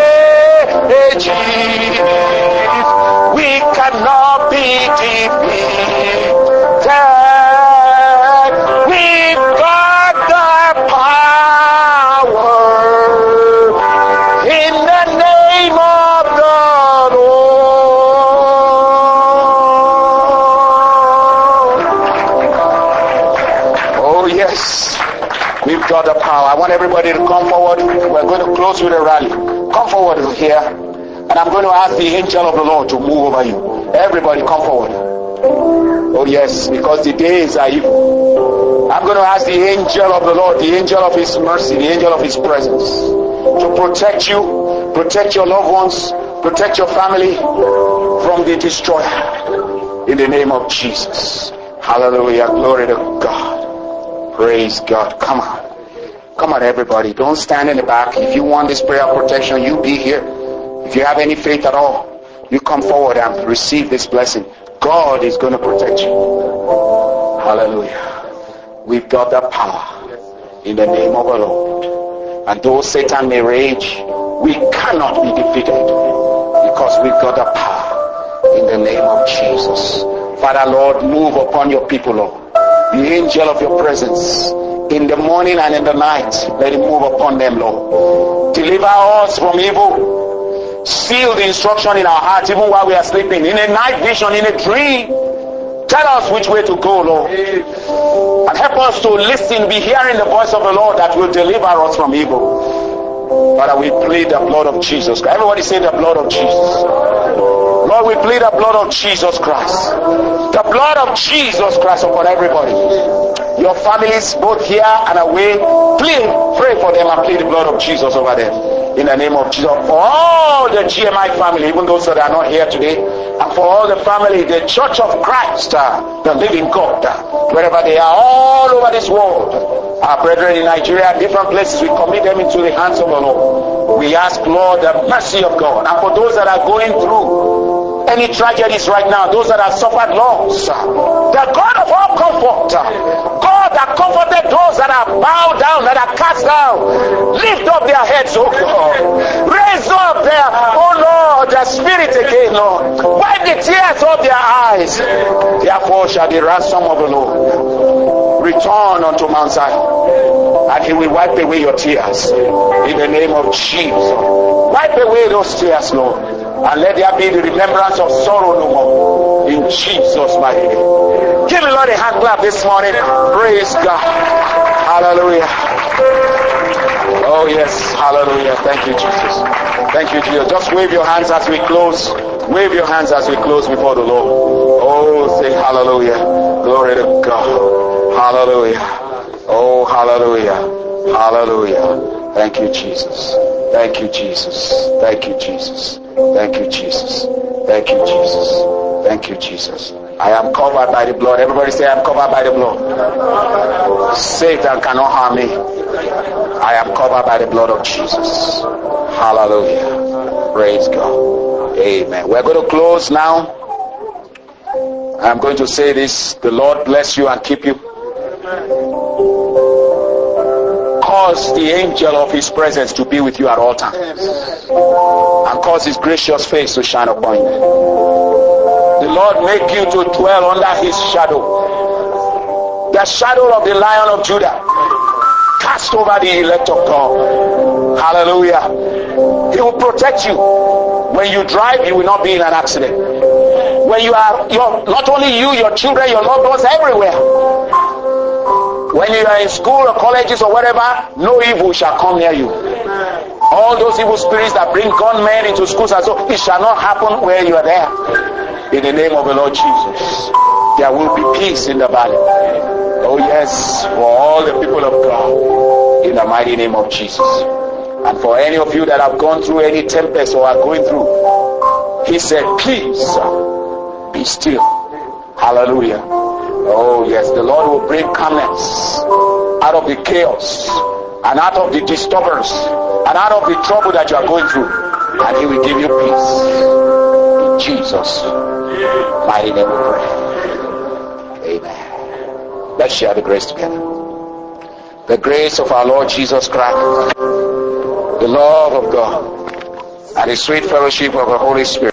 rages, we cannot be defeated. We've got the power in the name of the Lord. Oh yes, we've got the power. I want everybody to come forward. We're going to close with a rally. Come forward here, and I'm going to ask the angel of the Lord to move over you. Everybody come forward. Oh yes, because the days are evil. I'm going to ask the angel of the Lord, the angel of his mercy, the angel of his presence, to protect you, protect your loved ones, protect your family from the destroyer. In the name of Jesus. Hallelujah. Glory to God. Praise God. Come on. Come on, everybody. Don't stand in the back. If you want this prayer of protection, you be here. If you have any faith at all, you come forward and receive this blessing. God is going to protect you. Hallelujah. We've got the power in the name of the Lord. And though Satan may rage, we cannot be defeated because we've got the power in the name of Jesus. Father, Lord, move upon your people, Lord. The angel of your presence in the morning and in the night, let it move upon them, Lord. Deliver us from evil. Seal the instruction in our hearts even while we are sleeping. In a night vision, in a dream, tell us which way to go, Lord. And help us to listen, be hearing the voice of the Lord that will deliver us from evil. Father, we plead the blood of Jesus Christ. Everybody say the blood of Jesus. Lord, we plead the blood of Jesus Christ. The blood of Jesus Christ upon everybody. Your families both here and away, pray for them and plead the blood of Jesus over them. In the name of Jesus. For all the GMI family, even those that are not here today, and for all the family, the Church of Christ, the living God, wherever they are, all over this world, our brethren in Nigeria, different places, we commit them into the hands of the Lord. We ask, Lord, the mercy of God. And for those that are going through any tragedies right now, those that have suffered loss, the God of all comfort, God that comforted those that are bowed down, that are cast down, lift up their heads, oh God. Raise up their, oh Lord, their spirit again, Lord. Wipe the tears of their eyes. Therefore shall the ransom of the Lord return unto Mount Zion, and he will wipe away your tears. In the name of Jesus. Wipe away those tears, Lord. And let there be the remembrance of sorrow no more. In Jesus' mighty name. Give the Lord a hand clap this morning. Praise God. Hallelujah. Oh yes. Hallelujah. Thank you, Jesus. Thank you, Jesus. Just wave your hands as we close. Wave your hands as we close before the Lord. Oh, say hallelujah. Glory to God. Hallelujah. Oh, hallelujah. Hallelujah. Thank you, Jesus. Thank you, Jesus. Thank you, Jesus. Thank you, Jesus. Thank you, Jesus. Thank you, Jesus. I am covered by the blood. Everybody say, I am covered by the blood. Satan cannot harm me. I am covered by the blood of Jesus. Hallelujah. Praise God. Amen. We're going to close now. I'm going to say this. The Lord bless you and keep you. Cause the angel of his presence to be with you at all times. And cause his gracious face to shine upon you. The Lord make you to dwell under his shadow. The shadow of the Lion of Judah. Cast over the elect of God. Hallelujah. He will protect you. When you drive, you will not be in an accident. When you are, not only you, your children, your loved ones, everywhere. When you are in school or colleges or whatever, no evil shall come near you. All those evil spirits that bring gunmen into schools and so, it shall not happen where you are there. In the name of the Lord Jesus, there will be peace in the valley. Oh yes, for all the people of God, in the mighty name of Jesus. And for any of you that have gone through any tempest or are going through, he said, peace, be still. Hallelujah. Oh yes, the Lord will bring calmness out of the chaos and out of the disturbance and out of the trouble that you are going through, and he will give you peace. In Jesus' mighty name we pray. Amen. Let's share the grace together. The grace of our Lord Jesus Christ, the love of God, and the sweet fellowship of the Holy Spirit